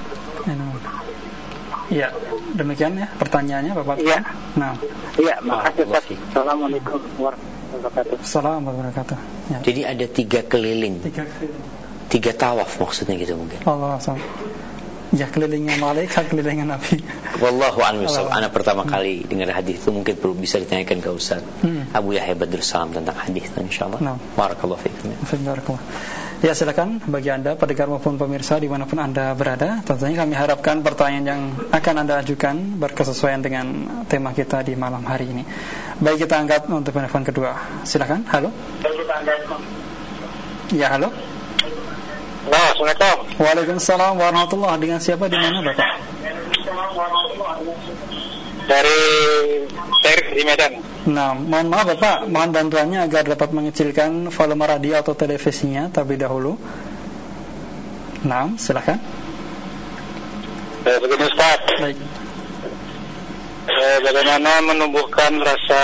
Iya, demikian ya pertanyaannya Bapak. Iya. Nah. Iya, makasih Ustaz. Assalamualaikum warahmatullahi wabarakatuh. Assalamualaikum warahmatullahi wabarakatuh. Ya. Jadi ada tiga keliling. Tiga keliling. Tiga tawaf maksudnya gitu mungkin. Allah SWT. Ya kelilingnya malaikat, kelilingnya nabi. Wallahu a'lam bishawab. Anak pertama hmm. kali dengar hadis itu mungkin perlu bisa ditanyakan ke Ustaz hmm. Abu Yahya Badrus Salam tentang hadis insyaallah. Nah. Barakallahu fiikum. Barakallahu. Ya silakan bagi Anda pendengar maupun pemirsa dimanapun Anda berada, tentunya kami harapkan pertanyaan yang akan Anda ajukan berkesesuaian dengan tema kita di malam hari ini. Baik, kita angkat untuk telepon kedua. Silakan. Halo. Ya, halo. Nah, Assalamualaikum. Waalaikumsalam warahmatullahi. Dengan siapa di mana Bapak? Dari dari di Medan. Nah, mohon maaf Bapak, mohon bantuannya agar dapat mengecilkan volume radio atau televisinya terlebih dahulu. Nah, silakan. Eh, begini Ustaz. Baik. Eh, bagaimana menumbuhkan rasa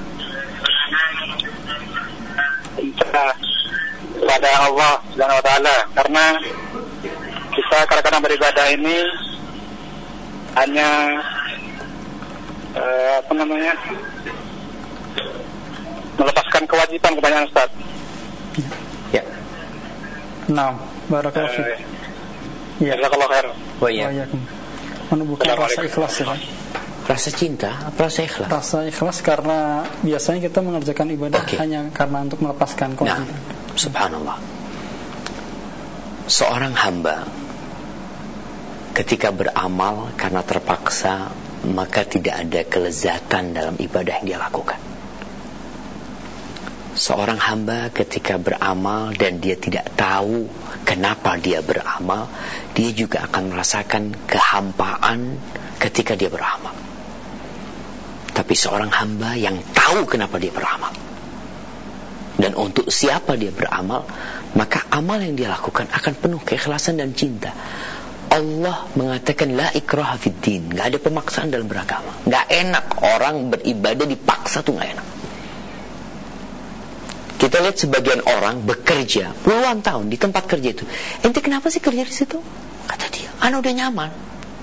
cinta kepada Allah Subhanahu wa taala, karena kita kadang-kadang beribadah ini hanya eh, apa namanya melepaskan kewajiban kepada Ustaz. Ya. Nah, barakallahu fiik. Ya. Jazakallahu khair. Wa iya. Menumbuhkan rasa ikhlas ya. Rasa cinta, rasa ikhlas. Rasa ikhlas karena biasanya kita mengerjakan ibadah okay. hanya karena untuk melepaskan kewajiban. Nah. Subhanallah. Seorang hamba ketika beramal karena terpaksa, maka tidak ada kelezatan dalam ibadah yang dia lakukan. Seorang hamba ketika beramal dan dia tidak tahu kenapa dia beramal, dia juga akan merasakan kehampaan ketika dia beramal. Tapi seorang hamba yang tahu kenapa dia beramal dan untuk siapa dia beramal, maka amal yang dia lakukan akan penuh keikhlasan dan cinta. Allah mengatakan la ikraha fid din, enggak ada pemaksaan dalam beragama. Enggak enak orang beribadah dipaksa, tuh enggak enak. Kita lihat sebagian orang bekerja puluhan tahun di tempat kerja itu. Ente kenapa sih kerja di situ? Kata dia, ana udah nyaman.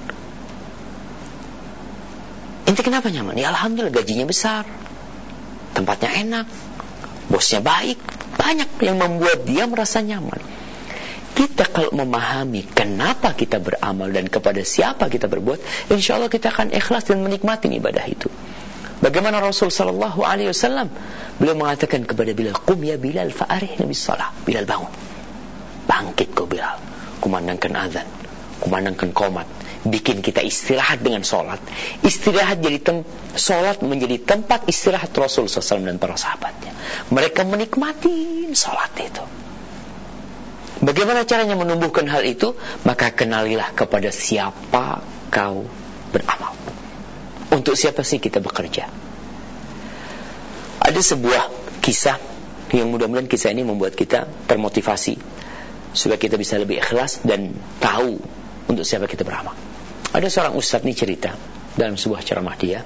Ente kenapa nyaman? Ya alhamdulillah, gajinya besar, tempatnya enak, bosnya baik. Banyak yang membuat dia merasa nyaman. Kita kalau memahami kenapa kita beramal dan kepada siapa kita berbuat, insya Allah kita akan ikhlas dan menikmati ibadah itu. Bagaimana Rasul sallallahu alaihi wasallam, beliau mengatakan kepada Bilal, "Qum ya Bilal fa'arihna bis-shalah." Bilal, bangun. Bangkit kau Bilal, kumandangkan azan, kumandangkan qomat, bikin kita istirahat dengan salat. Istirahat jadi tem- salat menjadi tempat istirahat Rasul sallallahu alaihi wasallam dan para sahabatnya. Mereka menikmati salat itu. Bagaimana caranya menumbuhkan hal itu? Maka kenalilah kepada siapa kau beramal. Untuk siapa sih kita bekerja? Ada sebuah kisah yang mudah-mudahan kisah ini membuat kita termotivasi supaya kita bisa lebih ikhlas dan tahu untuk siapa kita beramal. Ada seorang ustadz nih cerita dalam sebuah ceramah dia.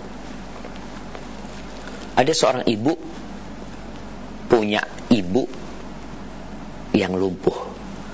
Ada seorang ibu punya ibu yang lumpuh.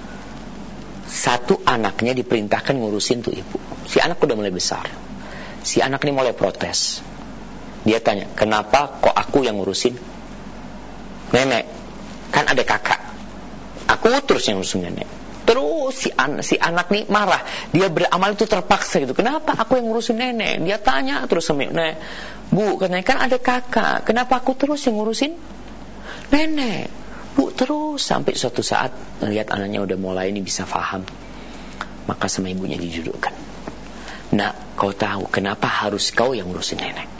Satu anaknya diperintahkan ngurusin tuh ibu. Si anak udah mulai besar. Si anak ini mulai protes. Dia tanya, kenapa kok aku yang ngurusin nenek? Kan ada kakak. Aku terus yang ngurusin nenek. Terus si, an- si anak nih marah. Dia beramal itu terpaksa gitu. Kenapa aku yang ngurusin nenek? Dia tanya terus sama nenek. Bu, katanya kan ada kakak. Kenapa aku terus yang ngurusin nenek? Bu, terus sampai suatu saat melihat anaknya udah mulai ini bisa paham. Maka sama ibunya didudukkan. Nak, kau tahu kenapa harus kau yang ngurusin nenek?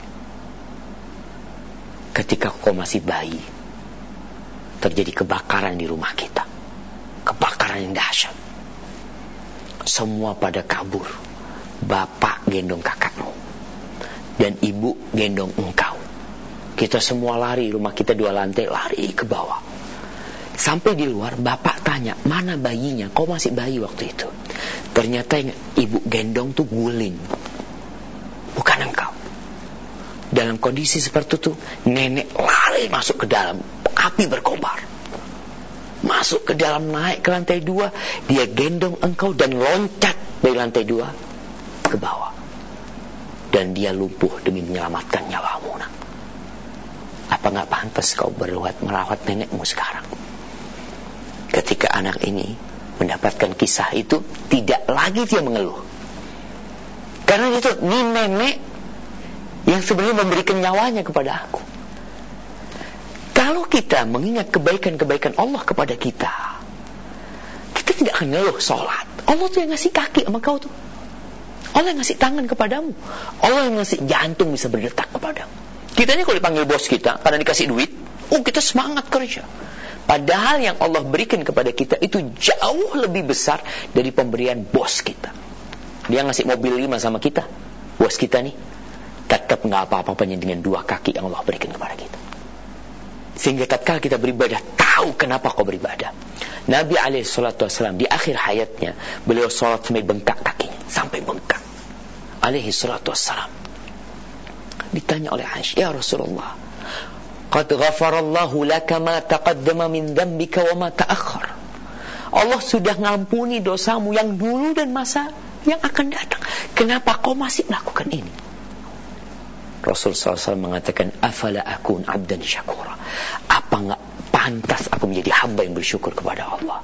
Ketika kau masih bayi, terjadi kebakaran di rumah kita. Kebakaran yang dahsyat. Semua pada kabur. Bapak gendong kakakmu dan ibu gendong engkau. Kita semua lari, rumah kita dua lantai, lari ke bawah. Sampai di luar, bapak tanya, mana bayinya? Kau masih bayi waktu itu. Ternyata yang ibu gendong tuh guling, bukan engkau. Dalam kondisi seperti itu, nenek lari masuk ke dalam, api berkobar. Masuk ke dalam, naik ke lantai dua, dia gendong engkau dan loncat dari lantai dua ke bawah. Dan dia lumpuh demi menyelamatkan nyawamu. Nah, apa gak pantas kau berbuat merawat nenekmu sekarang? Ketika anak ini mendapatkan kisah itu, tidak lagi dia mengeluh. Karena itu, ini nenek yang sebenarnya memberikan nyawanya kepada aku. Kalau kita mengingat kebaikan-kebaikan Allah kepada kita, kita tidak akan ngeluh sholat. Allah tuh yang ngasih kaki sama kau tuh. Allah yang ngasih tangan kepadamu. Allah yang ngasih jantung bisa berdetak kepadamu. Kita ini kalau dipanggil bos kita karena dikasih duit, oh kita semangat kerja. Padahal yang Allah berikan kepada kita itu jauh lebih besar dari pemberian bos kita. Dia ngasih mobil lima sama kita, bos kita nih, tetap gak apa-apanya dengan dua kaki yang Allah berikan kepada kita. Sehingga tatkala kita beribadah, tahu kenapa kau beribadah. Nabi alaihi salatu wasallam di akhir hayatnya, beliau sholat sampai bengkak kakinya, sampai bengkak. Alaihi salatu wasallam. Ditanya oleh Aisyah, ya Rasulullah, qad ghafarallahu laka ma taqaddama min dhanbika wa ma ta'akhkhar. Allah sudah ngampuni dosamu yang dulu dan masa yang akan datang. Kenapa kau masih melakukan ini? Rasul sallallahu alaihi wasallam mengatakan, afala akun abdan syakura. Apa enggak pantas aku menjadi hamba yang bersyukur kepada Allah?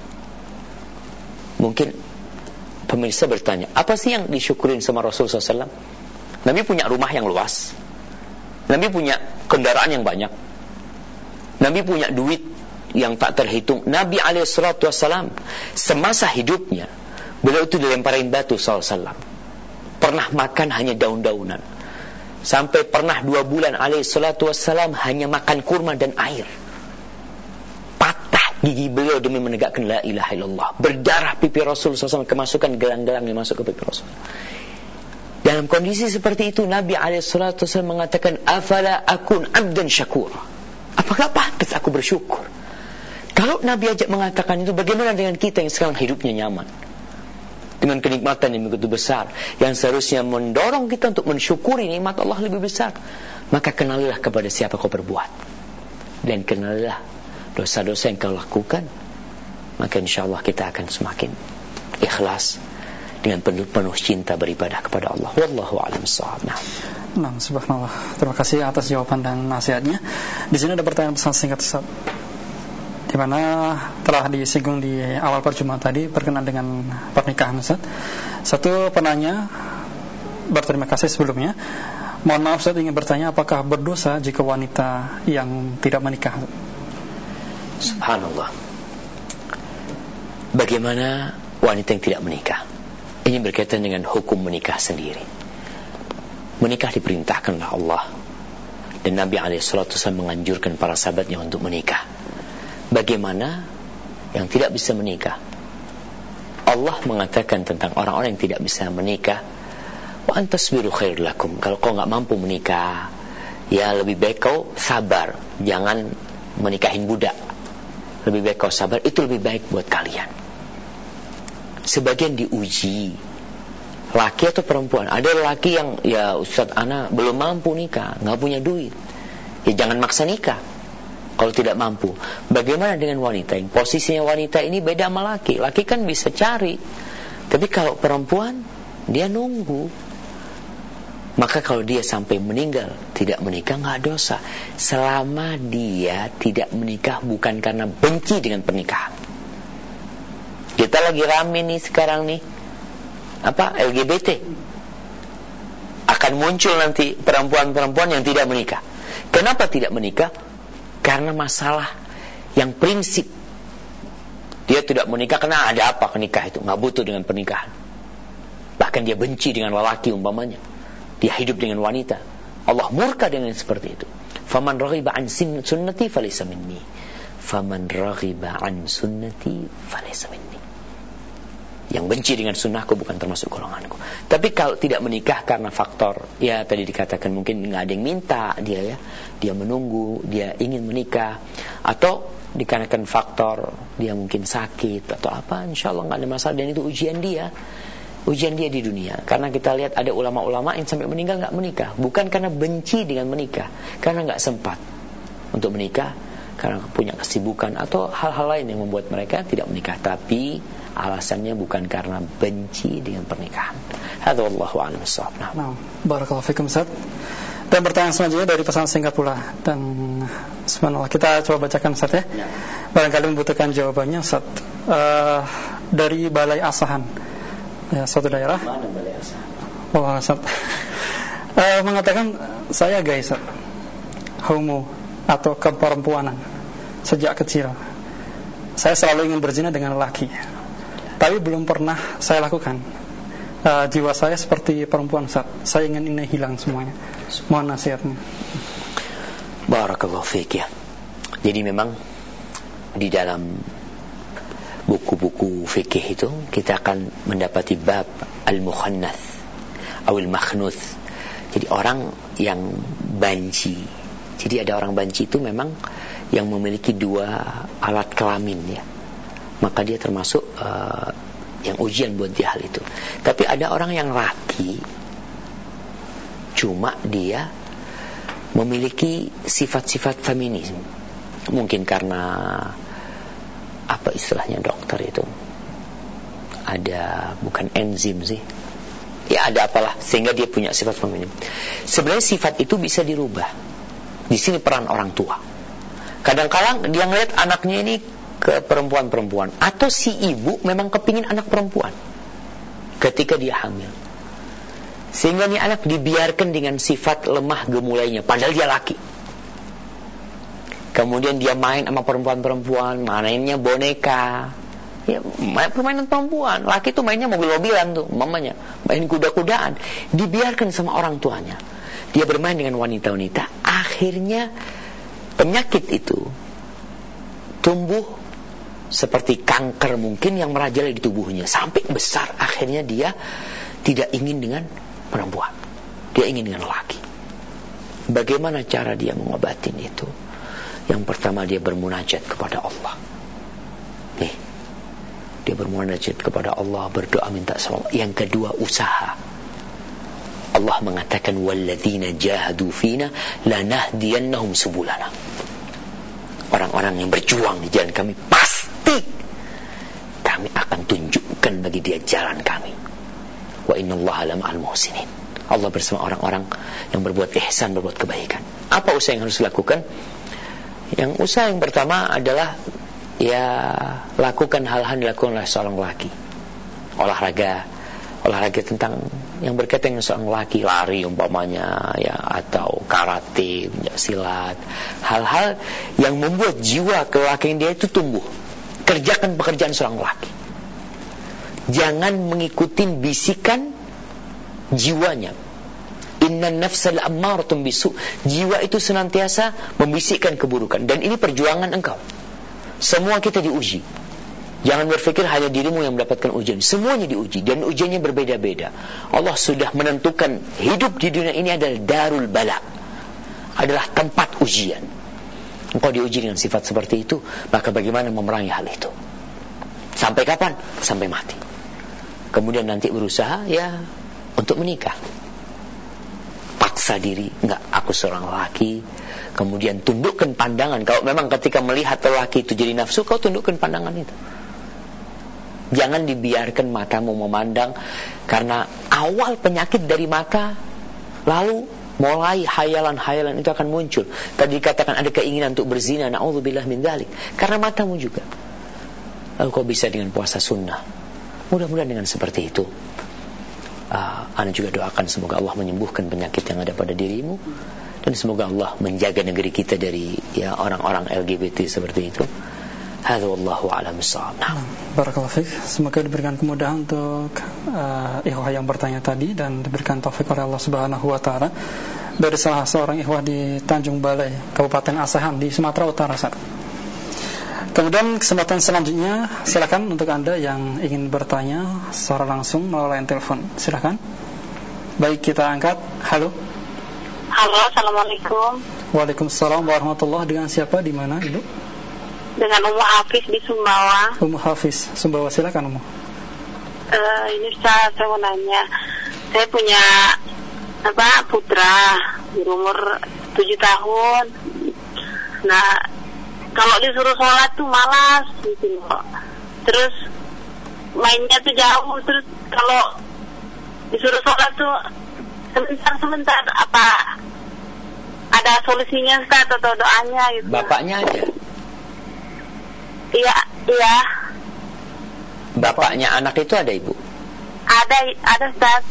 Mungkin pemirsa bertanya, apa sih yang disyukurin sama Rasul sallallahu alaihi wasallam? Nabi punya rumah yang luas. Nabi punya kendaraan yang banyak. Nabi punya duit yang tak terhitung. Nabi alaihi salatu wassalam semasa hidupnya, beliau itu dilemparin batu sallallahu alaihi wasallam. Pernah makan hanya daun-daunan. Sampai pernah dua bulan alaihi salatu wassalam hanya makan kurma dan air. Patah gigi beliau demi menegakkan la ilaha illallah. Berdarah pipi Rasul sallallahu alaihi wasallam, kemasukan gelang-gelang yang masuk ke pipi Rasul. Dalam kondisi seperti itu, Nabi alaihi salatu wasallam mengatakan, afala akun abdan syakur. Apakah pantas aku bersyukur? Kalau Nabi ajak mengatakan itu, bagaimana dengan kita yang sekarang hidupnya nyaman, dengan kenikmatan yang begitu besar, yang seharusnya mendorong kita untuk mensyukuri nikmat Allah lebih besar? Maka kenalilah kepada siapa kau berbuat, dan kenalilah dosa-dosa yang kau lakukan, maka insya Allah kita akan semakin ikhlas dengan penuh, penuh cinta beribadah kepada Allah. Wallahu a'lam bishawab. Nah, nah, subhanallah. Terima kasih atas jawaban dan nasihatnya. Di sini ada pertanyaan pesan singkat, Ustaz, di mana telah disinggung di awal perjumpaan tadi berkenaan dengan pernikahan, Ustaz. Satu penanya berterima kasih sebelumnya. Mohon maaf, Ustaz, ingin bertanya, apakah berdosa jika wanita yang tidak menikah? Subhanallah. Bagaimana wanita yang tidak menikah? Ini berkaitan dengan hukum menikah sendiri. Menikah diperintahkan oleh Allah, dan Nabi alaihi salatu wasallam menganjurkan para sahabatnya untuk menikah. Bagaimana yang tidak bisa menikah? Allah mengatakan tentang orang-orang yang tidak bisa menikah, wa antasbiru khairul lakum. Kalau kau enggak mampu menikah, ya lebih baik kau sabar, jangan menikahin budak. Lebih baik kau sabar, itu lebih baik buat kalian. Sebagian diuji, laki atau perempuan. Ada laki yang, ya Ustaz, ana belum mampu nikah, enggak punya duit. Ya jangan maksa nikah kalau tidak mampu. Bagaimana dengan wanita? Yang posisinya wanita ini beda sama laki. Laki kan bisa cari, tapi kalau perempuan dia nunggu. Maka kalau dia sampai meninggal tidak menikah, nggak dosa, selama dia tidak menikah bukan karena benci dengan pernikahan. Kita lagi rame nih sekarang nih, apa, L G B T. Akan muncul nanti perempuan-perempuan yang tidak menikah. Kenapa tidak menikah? Karena masalah yang prinsip. Dia tidak menikah karena ada apa menikah itu, nggak butuh dengan pernikahan. Bahkan dia benci dengan lelaki umpamanya. Dia hidup dengan wanita. Allah murka dengan seperti itu. Faman raghiba an sunnati falaysa minni. Faman raghiba an sunnati falaysa minni. Yang benci dengan sunnahku bukan termasuk golonganku. Tapi kalau tidak menikah karena faktor, ya tadi dikatakan mungkin nggak ada yang minta dia, ya dia menunggu, dia ingin menikah, atau dikarenakan faktor dia mungkin sakit atau apa, insya Allah nggak ada masalah, dan itu ujian dia, ujian dia di dunia. Karena kita lihat ada ulama-ulama yang sampai meninggal nggak menikah, bukan karena benci dengan menikah, karena nggak sempat untuk menikah, karena punya kesibukan atau hal-hal lain yang membuat mereka tidak menikah, tapi alasannya bukan karena benci dengan pernikahan. Hadza wallahu a'lam bissawab. Nah, barakallahu fikum, Ustaz. Dan pertanyaan selanjutnya dari pesan singkat pula, dan subhanallah kita coba bacakan, Ustaz, ya. Ya. Barangkali membutuhkan jawabannya, Ustaz. Uh, dari Balai Asahan, ya, suatu daerah. Mana Balai Asahan? Oh, Ustaz. uh, mengatakan, saya guys, homo atau keperempuanan sejak kecil. Saya selalu ingin berzina dengan lelaki, tapi belum pernah saya lakukan. uh, Jiwa saya seperti perempuan, Ustaz. Saya ingin ini hilang semuanya. Mohon nasihatnya. Barakallahu fiik, ya. Jadi memang di dalam buku-buku fikih itu kita akan mendapati bab al-mukhannath atau al-makhnuth. Jadi orang yang banci. Jadi ada orang banci itu memang yang memiliki dua alat kelamin, ya. Maka dia termasuk uh, yang ujian buat dia hal itu. Tapi ada orang yang laki, cuma dia memiliki sifat-sifat feminis. Mungkin karena apa istilahnya dokter itu, ada bukan enzim sih, ya ada apalah, sehingga dia punya sifat feminis. Sebenarnya sifat itu bisa dirubah. Di sini peran orang tua. Kadang-kadang dia ngeliat anaknya ini ke perempuan-perempuan, atau si ibu memang kepingin anak perempuan ketika dia hamil, sehingga nih anak dibiarkan dengan sifat lemah gemulainya, padahal dia laki. Kemudian dia main sama perempuan-perempuan, mainnya boneka, ya, main permainan perempuan. Laki tuh mainnya mobil-mobilan tuh, mamanya main kuda-kudaan, dibiarkan sama orang tuanya. Dia bermain dengan wanita-wanita, akhirnya penyakit itu tumbuh seperti kanker mungkin yang merajalela di tubuhnya sampai besar. Akhirnya dia tidak ingin dengan perempuan, dia ingin dengan laki. Bagaimana cara dia mengobatin itu? Yang pertama, dia bermunajat kepada Allah. Nih, dia bermunajat kepada Allah, berdoa minta sama Allah. Yang kedua, usaha. Allah mengatakan walladzina jahadu fina lanahdiyannahum subulana. Orang-orang orang yang berjuang di jalan kami, pasti kami akan tunjukkan bagi dia jalan kami. Wa innallaha lama'al muhsinin. Allah bersama orang-orang yang berbuat ihsan, berbuat kebaikan. Apa usaha yang harus dilakukan? Yang usaha yang pertama adalah ya lakukan hal-hal yang dilakukan oleh seorang laki. Olahraga, olahraga tentang yang berkaitan dengan seorang laki, lari umpamanya ya, atau karate, silat, hal-hal yang membuat jiwa kelelakian dia itu tumbuh. Kerjakan pekerjaan seorang laki. Jangan mengikuti bisikan jiwanya. Inna nafsal ammaratun bisu. Jiwa itu senantiasa membisikkan keburukan, dan ini perjuangan engkau. Semua kita diuji. Jangan berpikir hanya dirimu yang mendapatkan ujian. Semuanya diuji, dan ujiannya berbeda-beda. Allah sudah menentukan hidup di dunia ini adalah darul bala, adalah tempat ujian. Engkau diuji dengan sifat seperti itu, maka bagaimana memerangi hal itu? Sampai kapan? Sampai mati. Kemudian nanti berusaha ya untuk menikah. Paksa diri, enggak, aku seorang laki. Kemudian tundukkan pandangan. Kalau memang ketika melihat lelaki itu jadi nafsu, kau tundukkan pandangan itu. Jangan dibiarkan matamu memandang, karena awal penyakit dari mata, lalu mulai hayalan-hayalan itu akan muncul. Tadi dikatakan ada keinginan untuk berzina, na'udzubillah min dzalik, karena matamu juga. Lalu kau bisa dengan puasa sunnah. Mudah-mudahan dengan seperti itu, uh, Anda juga doakan semoga Allah menyembuhkan penyakit yang ada pada dirimu, dan semoga Allah menjaga negeri kita dari ya orang-orang L G B T seperti itu. Hadza wallahu a'lam bissawab. Barakallahu fiik. Semoga diberikan kemudahan untuk uh, ikhwah yang bertanya tadi, dan diberikan taufik oleh Allah Subhanahu wa taala. Dari salah seorang ikhwah di Tanjung Balai, Kabupaten Asahan di Sumatera Utara. Kemudian kesempatan selanjutnya, silakan untuk Anda yang ingin bertanya secara langsung melalui line telepon. Silakan. Baik, kita angkat. Halo. Halo, assalamualaikum. Waalaikumsalam warahmatullahi. Dengan siapa, di mana, Ibu? Dengan Ummu Hafiz di Sumbawa. Ummu Hafiz, Sumbawa, silakan Ummu. Uh, ini Ustaz, saya mau nanya. Saya punya apa putra berumur tujuh tahun. Nah, kalau disuruh sholat tuh malas gitu loh. Terus mainnya tuh jauh. Terus kalau disuruh sholat tuh sebentar-sebentar. Apa ada solusinya Ustaz atau doanya gitu? Bapaknya aja. Iya, iya. Bapaknya anak itu ada, Ibu? Ada, ada Ustaz.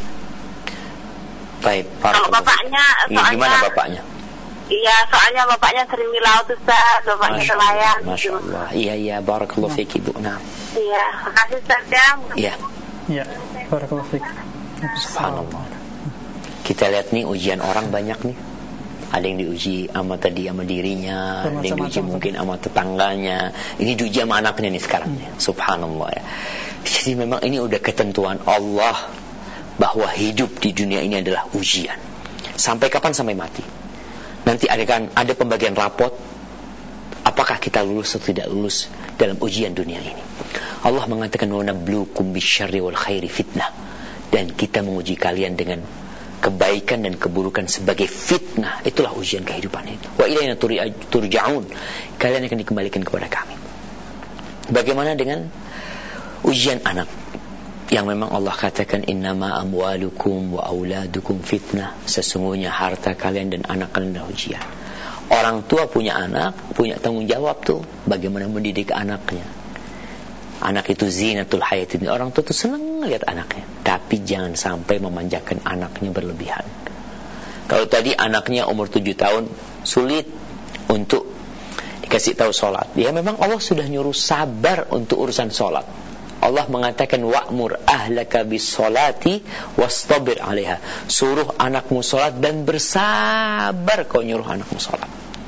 Baik, kalau bapaknya, soalnya gimana bapaknya? Iya, soalnya bapaknya sering di laut Ustaz, bapaknya nelayan. Masya Allah. Iya, iya, barakallahu fiik, Ibu. Nah. Iya, makasih Ustaz ya. Iya. Iya, barakallahu fiik. Subhanallah. Kita lihat nih ujian orang banyak nih. Ada yang diuji sama tadi sama dirinya, ada yang diuji mungkin sama tetangganya, ini diuji sama anaknya nih sekarang. hmm. Subhanallah ya. Jadi memang ini udah ketentuan Allah bahwa hidup di dunia ini adalah ujian. Sampai kapan? Sampai mati. Nanti ada kan ada pembagian rapot, apakah kita lulus atau tidak lulus dalam ujian dunia ini. Allah mengatakan wa nabluukum bisyarri wal khairi fitnah, dan kita menguji kalian dengan kebaikan dan keburukan sebagai fitnah. Itulah ujian kehidupan itu. Wa ilaina turja'un. Kalian akan dikembalikan kepada kami. Bagaimana dengan ujian anak, yang memang Allah katakan innama amwalukum wa auladukum fitnah, sesungguhnya harta kalian dan anak kalian adalah ujian. Orang tua punya anak, punya tanggung jawab tuh bagaimana mendidik anaknya. Anak itu zinatul hayatid. Orang tua itu senang lihat anaknya, tapi jangan sampai memanjakan anaknya berlebihan. Kalau tadi anaknya umur tujuh tahun sulit untuk dikasih tahu sholat, ya memang Allah sudah nyuruh sabar untuk urusan sholat. Allah mengatakan wa'mur ahlaka bis sholati wastabir 'alaiha. Suruh anakmu sholat dan bersabar kau nyuruh anakmu sholat.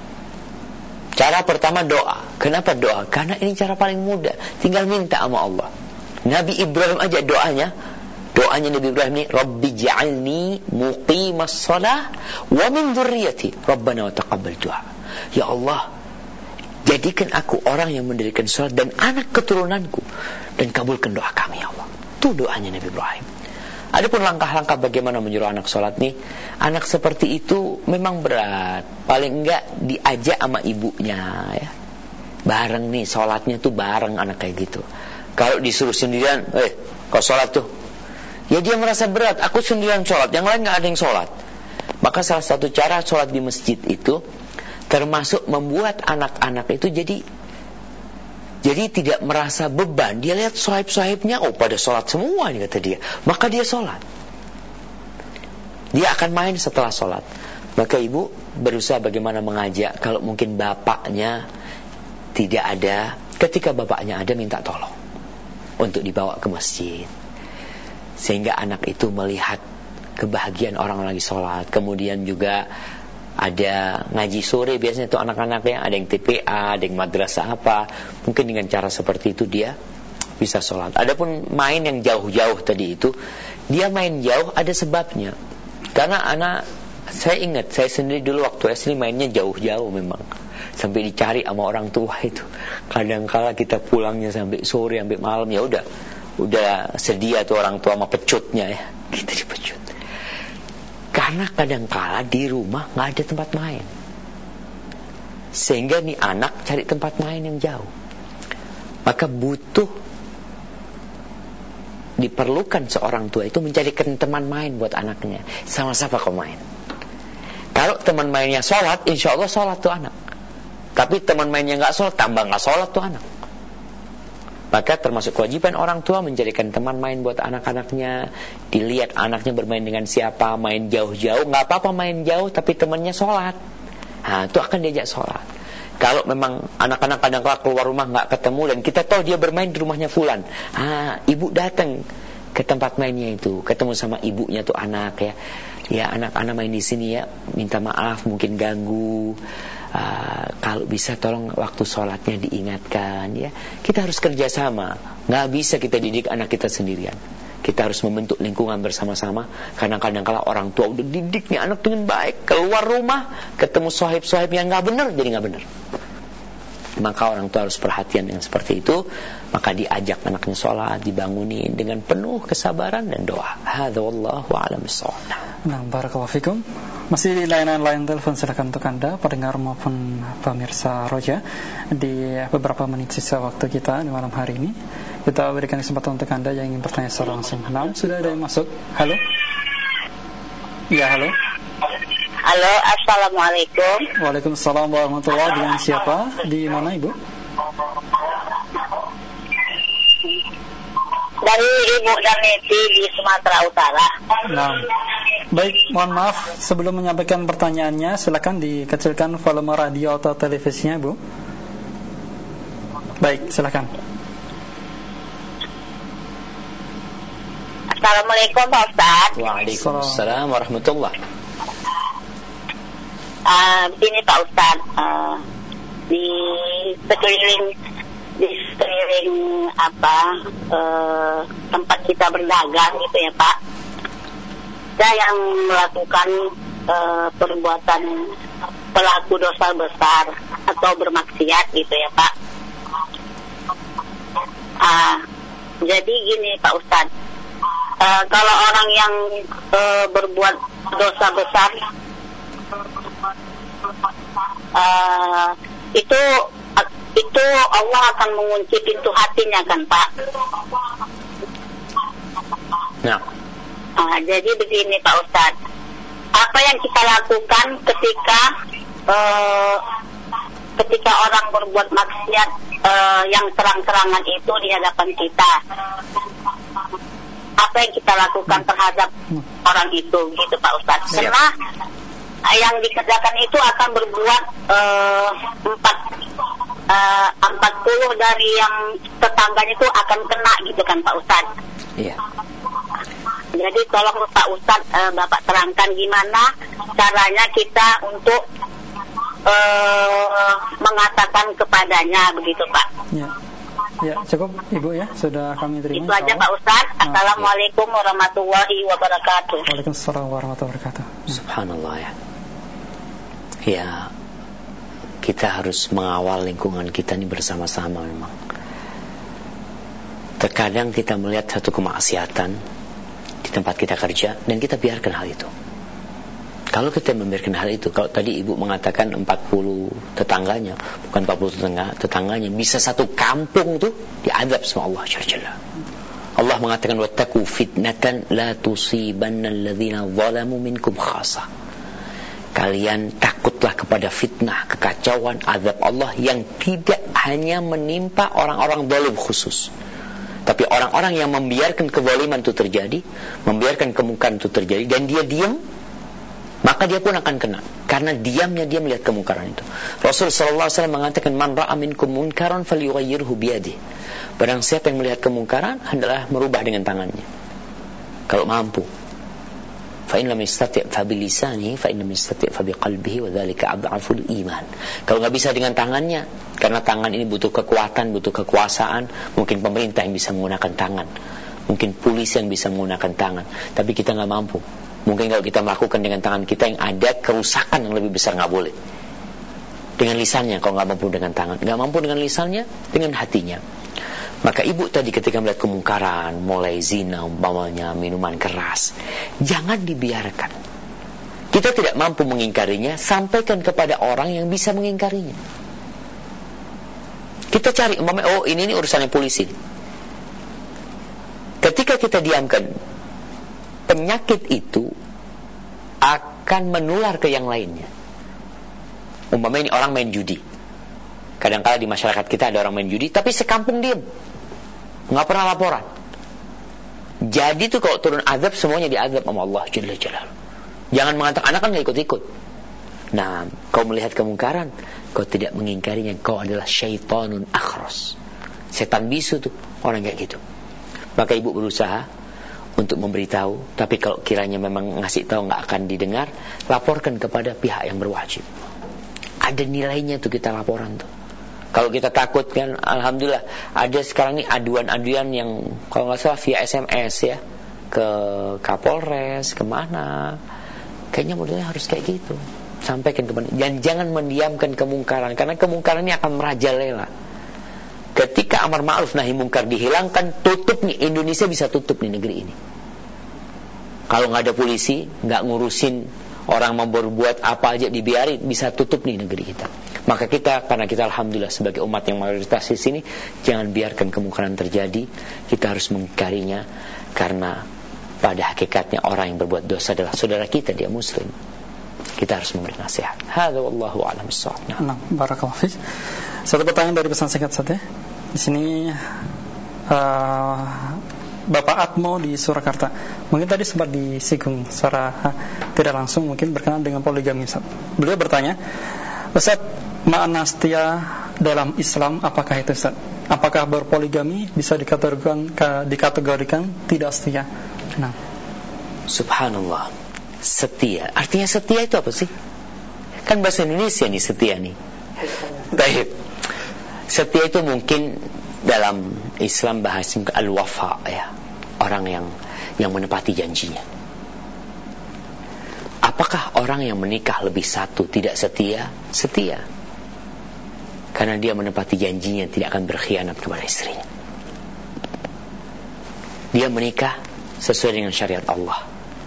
Cara pertama doa. Kenapa doa? Karena ini cara paling mudah. Tinggal minta sama Allah. Nabi Ibrahim aja doanya, doanya Nabi Ibrahim ini, Rabbi ja'alni muqimas shalah wa min dzurriyyati Rabbana wa taqabbal du'a. Ya Allah, jadikan aku orang yang mendirikan salat dan anak keturunanku, dan kabulkan doa kami ya Allah. Itu doanya Nabi Ibrahim. Adapun langkah-langkah bagaimana menyuruh anak sholat nih, anak seperti itu memang berat. Paling enggak diajak sama ibunya ya. Bareng nih, sholatnya tuh bareng anak kayak gitu. Kalau disuruh sendirian, eh, kau sholat tuh, ya dia merasa berat. Aku sendirian sholat, yang lain nggak ada yang sholat. Maka salah satu cara sholat di masjid itu termasuk membuat anak-anak itu jadi jadi tidak merasa beban. Dia lihat sahib-sahibnya, oh pada sholat semua nih kata dia. Maka dia sholat. Dia akan main setelah sholat. Maka ibu berusaha bagaimana mengajak. Kalau mungkin bapaknya tidak ada, ketika bapaknya ada minta tolong untuk dibawa ke masjid, sehingga anak itu melihat kebahagiaan orang lagi sholat. Kemudian juga ada ngaji sore, biasanya itu anak-anaknya ada yang T P A, ada yang madrasah apa. Mungkin dengan cara seperti itu dia bisa sholat. Adapun main yang jauh-jauh tadi itu, dia main jauh ada sebabnya. Karena anak, saya ingat saya sendiri dulu waktu S D mainnya jauh-jauh memang, sampai dicari sama orang tua itu. Kadang-kala kita pulangnya sampai sore, sampai malam, ya udah udah sedia tuh orang tua sama pecutnya ya, kita dipecut. Karena kadang-kala di rumah nggak ada tempat main, sehingga nih anak cari tempat main yang jauh. Maka butuh diperlukan seorang tua itu mencarikan teman main buat anaknya. Sama siapa kau main? Kalau teman mainnya sholat, insya Allah sholat tuh anak. Tapi teman mainnya nggak sholat, tambah nggak sholat tuh anak. Maka termasuk kewajiban orang tua mencarikan teman main buat anak-anaknya. Dilihat anaknya bermain dengan siapa, main jauh-jauh, nggak apa-apa main jauh, tapi temannya sholat. Nah, itu akan diajak sholat. Kalau memang anak-anak kadang-kala keluar rumah nggak ketemu dan kita tahu dia bermain di rumahnya fulan, ah, ibu datang ke tempat mainnya itu, ketemu sama ibunya tuh anak ya, ya anak-anak main di sini ya, minta maaf mungkin ganggu, uh, kalau bisa tolong waktu sholatnya diingatkan ya. Kita harus kerjasama, nggak bisa kita didik anak kita sendirian. Kita harus membentuk lingkungan bersama-sama. Kadang-kadang kalau orang tua udah didiknya anak dengan baik, keluar rumah ketemu sahib-sahib yang nggak benar, jadi nggak benar. Maka orang tua harus perhatian yang seperti itu. Maka diajak anaknya sholat, dibangunin dengan penuh kesabaran dan doa. Hadza wallahu a'lam bissawab. Nah, barakallahu fikum. Masih di layanan-layanan telepon, silakan untuk Anda pendengar maupun pemirsa Roja. Di beberapa menit sisa waktu kita di malam hari ini, kita berikan kesempatan untuk Anda yang ingin bertanya secara langsung. Nah, sudah ada yang masuk. Halo. Ya, halo. Halo, assalamualaikum. Waalaikumsalam warahmatullahi wabarakatuh. Dengan siapa? Di mana Ibu? Dari Ibu Darneti di Sumatera Utara. Nah, baik, mohon maaf sebelum menyampaikan pertanyaannya, silakan dikecilkan volume radio atau televisinya, Bu. Baik, silakan. Assalamualaikum Pak Ustaz. Waalaikumsalam warahmatullahi. Uh, begini Pak Ustaz, uh, di sekeliling di sekeliling apa uh, tempat kita berdagang gitu ya Pak, ada yang melakukan uh, perbuatan pelaku dosa besar atau bermaksiat gitu ya Pak. Uh, jadi gini Pak Ustaz, uh, kalau orang yang uh, berbuat dosa besar, Uh, itu itu Allah akan mengunci pintu hatinya kan Pak. Nah. Uh, jadi begini Pak Ustadz, apa yang kita lakukan ketika uh, ketika orang berbuat maksiat uh, yang terang-terangan itu di hadapan kita, apa yang kita lakukan terhadap orang itu gitu Pak Ustadz. Karena yang dikerjakan itu akan berbuat uh, empat uh, empat puluh dari yang tetangganya itu akan kena gitu kan Pak Ustadz. Iya. Jadi tolong Pak Ustadz, uh, Bapak terangkan gimana caranya kita untuk uh, mengatakan kepadanya begitu Pak. Ya. Ya, cukup Ibu ya, sudah kami terima. Itu aja Pak Ustadz. Assalamualaikum warahmatullahi wabarakatuh. Waalaikumsalam warahmatullahi wabarakatuh. Subhanallah ya. Ya, kita harus mengawal lingkungan kita ini bersama-sama memang. Terkadang kita melihat satu kemaksiatan di tempat kita kerja dan kita biarkan hal itu. Kalau kita membiarkan hal itu, kalau tadi ibu mengatakan empat puluh tetangganya, bukan empat puluh tetangga, tetangganya, bisa satu kampung tuh diadab sama Allah Jalla. Allah mengatakan wattaqu fitnatan la tusibanna alladhina zalamu minkum khassa. Kalian takutlah kepada fitnah, kekacauan, azab Allah yang tidak hanya menimpa orang-orang zalim khusus, tapi orang-orang yang membiarkan kezaliman itu terjadi, membiarkan kemungkaran itu terjadi, dan dia diam, maka dia pun akan kena. Karena diamnya dia melihat kemungkaran itu. Rasul sallallahu alaihi wasallam mengatakan, "Man ra'a minkum munkaran falyughayyirhu biyadihi." Barang siapa yang melihat kemungkaran, hendaklah merubah dengan tangannya. Kalau mampu. Fa in lam yastati' fa bi lisanihi, fa in lam yastati' fa bi qalbihi, wa dzalika adhaful iman. Kalau enggak bisa dengan tangannya, karena tangan ini butuh kekuatan, butuh kekuasaan, mungkin pemerintah yang bisa menggunakan tangan, mungkin polisi yang bisa menggunakan tangan, tapi kita enggak mampu. Mungkin kalau kita melakukan dengan tangan kita yang ada kerusakan yang lebih besar, nggak boleh. Dengan lisannya, kalau nggak mampu dengan tangan, nggak mampu dengan lisannya, dengan hatinya. Maka ibu tadi ketika melihat kemungkaran, mulai zina umpamanya, minuman keras, jangan dibiarkan. Kita tidak mampu mengingkarinya, sampaikan kepada orang yang bisa mengingkarinya. Kita cari, umpamanya, oh ini, ini urusannya polisi. Ketika kita diamkan, penyakit itu akan menular ke yang lainnya. Umpamanya ini orang main judi. Kadang-kala di masyarakat kita ada orang main judi, tapi sekampung diam, nggak pernah laporan. Jadi tuh kalau turun azab, semuanya diazab sama Allah Jalla Jalla. Jangan mengatakan anak kan nggak ikut-ikut. Nah, kau melihat kemungkaran, kau tidak mengingkarinya, kau adalah syaitanun akhras. Setan bisu tuh orang kayak gitu. Maka ibu berusaha untuk memberitahu, tapi kalau kiranya memang ngasih tahu nggak akan didengar, laporkan kepada pihak yang berwajib. Ada nilainya tuh kita laporan tuh. Kalau kita takut kan, alhamdulillah ada sekarang ini aduan-aduan yang kalau nggak salah via S M S ya, ke Kapolres, kemana. Kayaknya modelnya harus kayak gitu. Sampaikan kepada, dan jangan mendiamkan kemungkaran, karena kemungkaran ini akan merajalela. Ketika amar ma'ruf nahi mungkar dihilangkan, tutup nih, Indonesia bisa tutup nih negeri ini. Kalau nggak ada polisi, nggak ngurusin orang mau berbuat apa aja dibiarin, bisa tutup nih negeri kita. Maka kita, karena kita alhamdulillah sebagai umat yang mayoritas di sini, jangan biarkan kemungkaran terjadi. Kita harus mengingkarinya, karena pada hakikatnya orang yang berbuat dosa adalah saudara kita, dia muslim. Kita harus memberi nasihat. Hadza wallahu a'lam bissawab. Nah, barakallahu fiik. Satu pertanyaan dari pesan singkat saja. Di sini uh, Bapak Atmo di Surakarta. Mungkin tadi sempat disinggung secara uh, tidak langsung, mungkin berkenaan dengan poligami. Ustaz. Beliau bertanya, Ustaz, makna setia dalam Islam apakah itu, Ustaz? Apakah berpoligami bisa dikategorikan dikategorikan tidak setia? Nah. Subhanallah. Setia. Artinya setia itu apa sih? Kan bahasa Indonesia nih setia nih. Baik. Setia itu mungkin dalam Islam bahasa al-wafa ya, orang yang yang menepati janjinya. Apakah orang yang menikah lebih satu tidak setia? Setia. Karena dia menepati janjinya, tidak akan berkhianat kepada istrinya. Dia menikah sesuai dengan syariat Allah.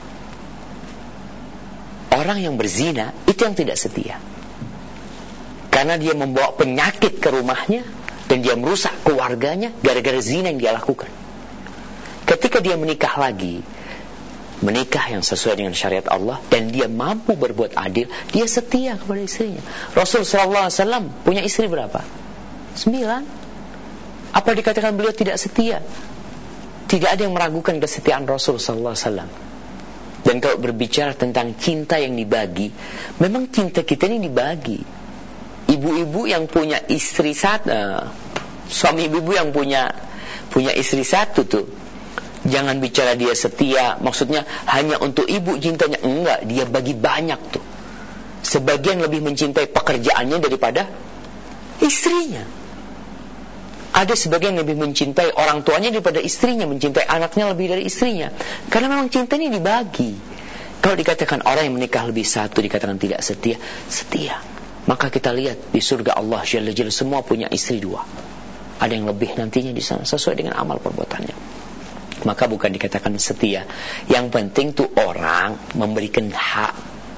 Orang yang berzina itu yang tidak setia, karena dia membawa penyakit ke rumahnya dan dia merusak keluarganya gara-gara zina yang dia lakukan. Ketika dia menikah lagi, menikah yang sesuai dengan syariat Allah, dan dia mampu berbuat adil, dia setia kepada istrinya. Rasul sallallahu alaihi wasallam punya istri berapa? Sembilan. Apa dikatakan beliau tidak setia? Tidak ada yang meragukan kesetiaan Rasul sallallahu alaihi wasallam. Dan kalau berbicara tentang cinta yang dibagi, memang cinta kita ini dibagi. Ibu-ibu yang punya istri satu, uh, suami ibu yang punya punya istri satu tuh, jangan bicara dia setia, maksudnya hanya untuk ibu cintanya, enggak, dia bagi banyak tuh. Sebagian lebih mencintai pekerjaannya daripada istrinya. Ada sebagian lebih mencintai orang tuanya daripada istrinya, mencintai anaknya lebih dari istrinya. Karena memang cinta ini dibagi. Kalau dikatakan orang yang menikah lebih satu dikatakan tidak setia, setia. Maka kita lihat di surga Allah Jalla Jalla semua punya istri dua. Ada yang lebih nantinya di sana sesuai dengan amal perbuatannya. Maka bukan dikatakan setia. Yang penting tuh orang memberikan hak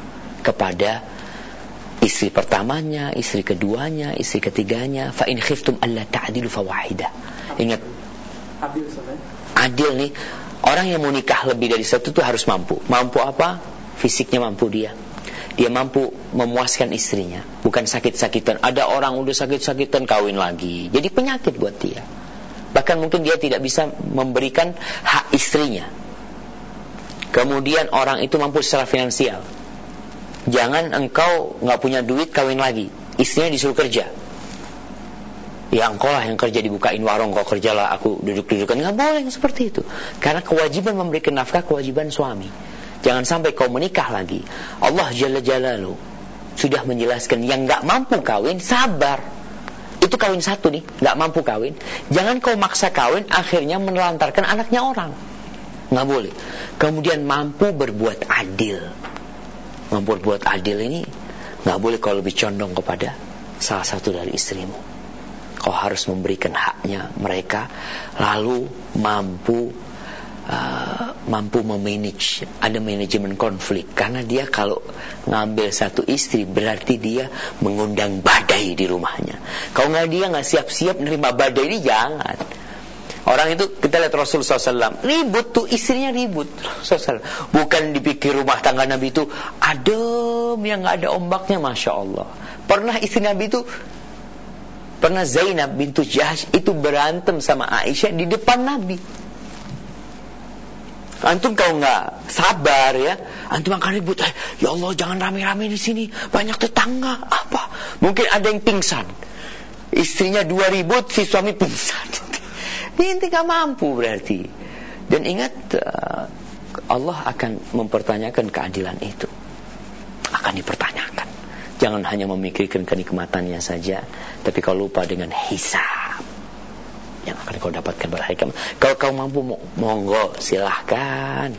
kepada istri pertamanya, istri keduanya, istri ketiganya. Fa in khiftum alla ta'dilu fawahidah. Ingat, adil adil nih, orang yang mau nikah lebih dari satu itu harus mampu. Mampu apa? Fisiknya mampu dia. Dia mampu memuaskan istrinya, bukan sakit-sakitan. Ada orang udah sakit-sakitan kawin lagi, jadi penyakit buat dia. Bahkan mungkin dia tidak bisa memberikan hak istrinya. Kemudian orang itu mampu secara finansial. Jangan engkau gak punya duit kawin lagi, istrinya disuruh kerja. Ya engkau lah yang kerja, dibukain warung, kau kerjalah, aku duduk-dudukan. Gak boleh seperti itu. Karena kewajiban memberikan nafkah kewajiban suami. Jangan sampai kau menikah lagi. Allah Jalla Jalaluhu sudah menjelaskan, yang gak mampu kawin, sabar. Itu kawin satu nih, gak mampu kawin. Jangan kau maksa kawin, akhirnya menelantarkan anaknya orang. Gak boleh. Kemudian mampu berbuat adil. Mampu berbuat adil ini gak boleh kau lebih condong kepada salah satu dari istrimu. Kau harus memberikan haknya mereka, lalu mampu Uh, mampu memanage, ada manajemen konflik. Karena dia kalau ngambil satu istri berarti dia mengundang badai di rumahnya. Kalau nggak, dia nggak siap-siap nerima badai ini, jangan. Orang itu, kita lihat Rasulullah shallallahu alaihi wasallam ribut tuh, istrinya ribut. Bukan dipikir rumah tangga Nabi itu adem yang nggak ada ombaknya, masya Allah. Pernah istri Nabi itu, pernah Zainab bintu Jahsh itu berantem sama Aisyah di depan Nabi. Antum kalau nggak sabar ya, antum akan ribut. Eh, ya Allah, jangan rame-rame di sini, banyak tetangga. Apa? Mungkin ada yang pingsan. Istrinya dua ribut, si suami pingsan. Dia nggak mampu berarti. Dan ingat, Allah akan mempertanyakan keadilan itu. Akan dipertanyakan. Jangan hanya memikirkan kenikmatannya saja, tapi kau lupa dengan hisab yang akan kau dapatkan pada hari kiamat. Kalau kau mampu, monggo silahkan.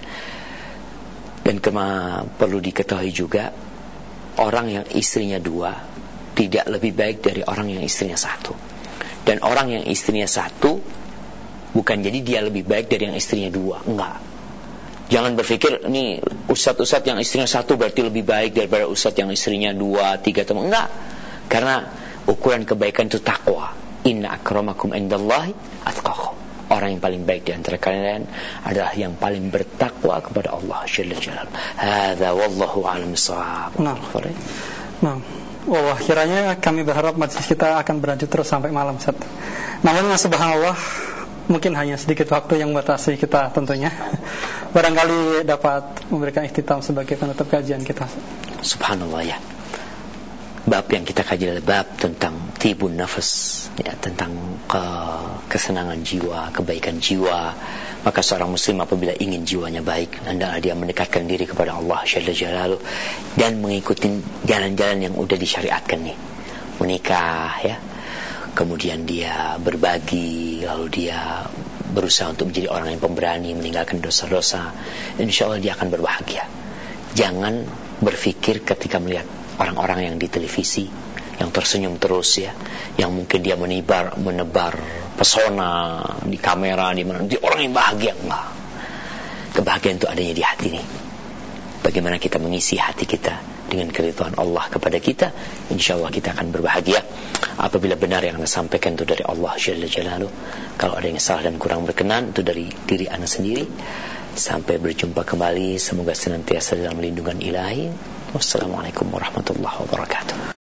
Dan kema perlu diketahui juga, orang yang istrinya dua tidak lebih baik dari orang yang istrinya satu. Dan orang yang istrinya satu bukan jadi dia lebih baik dari yang istrinya dua. Enggak. Jangan berpikir nih ustadz-ustadz yang istrinya satu berarti lebih baik daripada ustadz yang istrinya dua, tiga, teman. Enggak. Karena ukuran kebaikan itu takwa. Inna akramakum indallahi atqakum. Orang yang paling baik di antara kalian adalah yang paling bertakwa kepada Allah Jalla Jalaluhu. Hadza wallahu a'lam bissawab. Nah. Nah. Wah, kiranya kami berharap majelis kita akan berlanjut terus sampai malam, Ustaz. Namun subhanallah, mungkin hanya sedikit waktu yang membatasi kita tentunya. Barangkali dapat memberikan ikhtitam sebagai penutup kajian kita. Subhanallah ya. Bab yang kita kaji adalah bab tentang tibun nafas, ya, tentang ke, kesenangan jiwa, kebaikan jiwa. Maka seorang muslim apabila ingin jiwanya baik, hendaklah dia mendekatkan diri kepada Allah Jalla Jalaluhu dan mengikuti jalan-jalan yang udah disyariatkan nih. Menikah ya, kemudian dia berbagi, lalu dia berusaha untuk menjadi orang yang pemberani, meninggalkan dosa-dosa. Insya Allah dia akan berbahagia. Jangan berpikir ketika melihat orang-orang yang di televisi yang tersenyum terus ya, yang mungkin dia menebar menebar pesona di kamera, di mana, di orang yang bahagia. Enggak. Kebahagiaan itu adanya di hati nih. Bagaimana kita mengisi hati kita dengan keridhaan Allah kepada kita, insya Allah kita akan berbahagia. Apabila benar yang anda sampaikan itu dari Allah Jalla Jalaluhu, kalau ada yang salah dan kurang berkenan itu dari diri anda sendiri. Sampai berjumpa kembali, semoga senantiasa dalam lindungan ilahi. Wassalamualaikum warahmatullahi wabarakatuh.